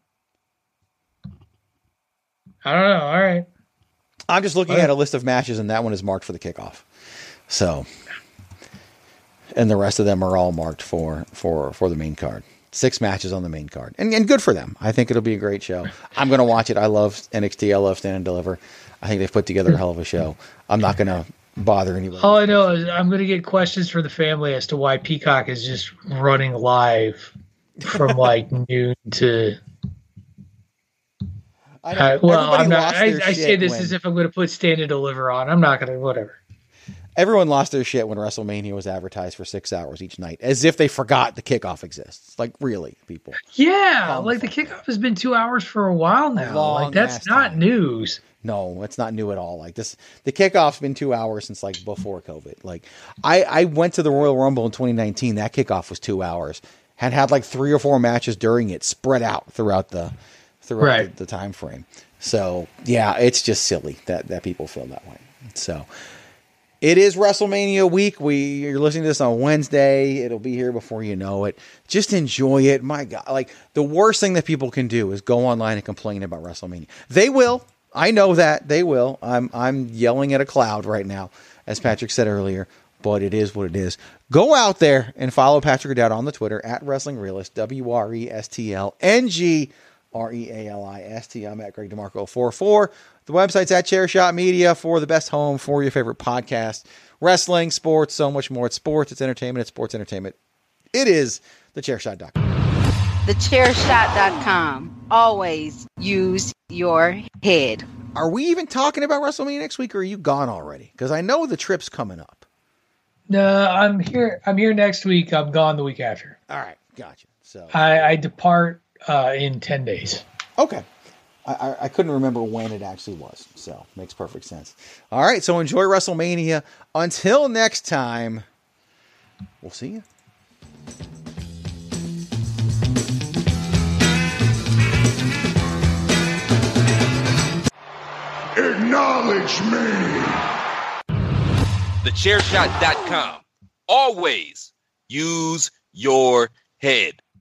I don't know. All right. I'm just looking at a list of matches, and that one is marked for the kickoff. So, and the rest of them are all marked for for for the main card. Six matches on the main card, and and good for them. I think it'll be a great show. I'm going to watch it. I love N X T. I love Stand and Deliver. I think they've put together a hell of a show. I'm not going to bother anybody. All I know is I'm going to get questions from the family as to why Peacock is just running live from like noon to. I uh, well, I'm not. I, I say this when, as if I'm going to put Stand and Deliver on. I'm not going to. Whatever. Everyone lost their shit when WrestleMania was advertised for six hours each night, as if they forgot the kickoff exists. Like, really, people. Yeah, um, like the kickoff has been two hours for a while now. A like that's not time. news. No, it's not new at all. Like this, the kickoff's been two hours since like before COVID. Like, I I went to the Royal Rumble in twenty nineteen. That kickoff was two hours. had had like three or four matches during it spread out throughout the throughout Right. the, the time frame. So yeah, it's just silly that, that people feel that way. So it is WrestleMania week. We you're listening to this on Wednesday. It'll be here before you know it. Just enjoy it. My God, like the worst thing that people can do is go online and complain about WrestleMania. They will. I know that they will. I'm I'm yelling at a cloud right now, as Patrick said earlier. But it is what it is. Go out there and follow Patrick O'Dowd on the Twitter at Wrestling Realist, W R E S T L N G R E A L I S T. I'm at Greg DeMarco forty-four. The website's at Chairshot Media for the best home for your favorite podcast. Wrestling, sports, so much more. It's sports, it's entertainment, it's sports entertainment. It is the chairshot dot com. the chairshot dot com. Always use your head. Are we even talking about WrestleMania next week, or are you gone already? Because I know the trip's coming up. No, I'm here. I'm here next week. I'm gone the week after. All right, gotcha. So I, I depart uh, in ten days. Okay. I, I, I couldn't remember when it actually was, so makes perfect sense. All right, so enjoy WrestleMania. Until next time, we'll see you. Acknowledge me. the chairshot dot com. Always use your head.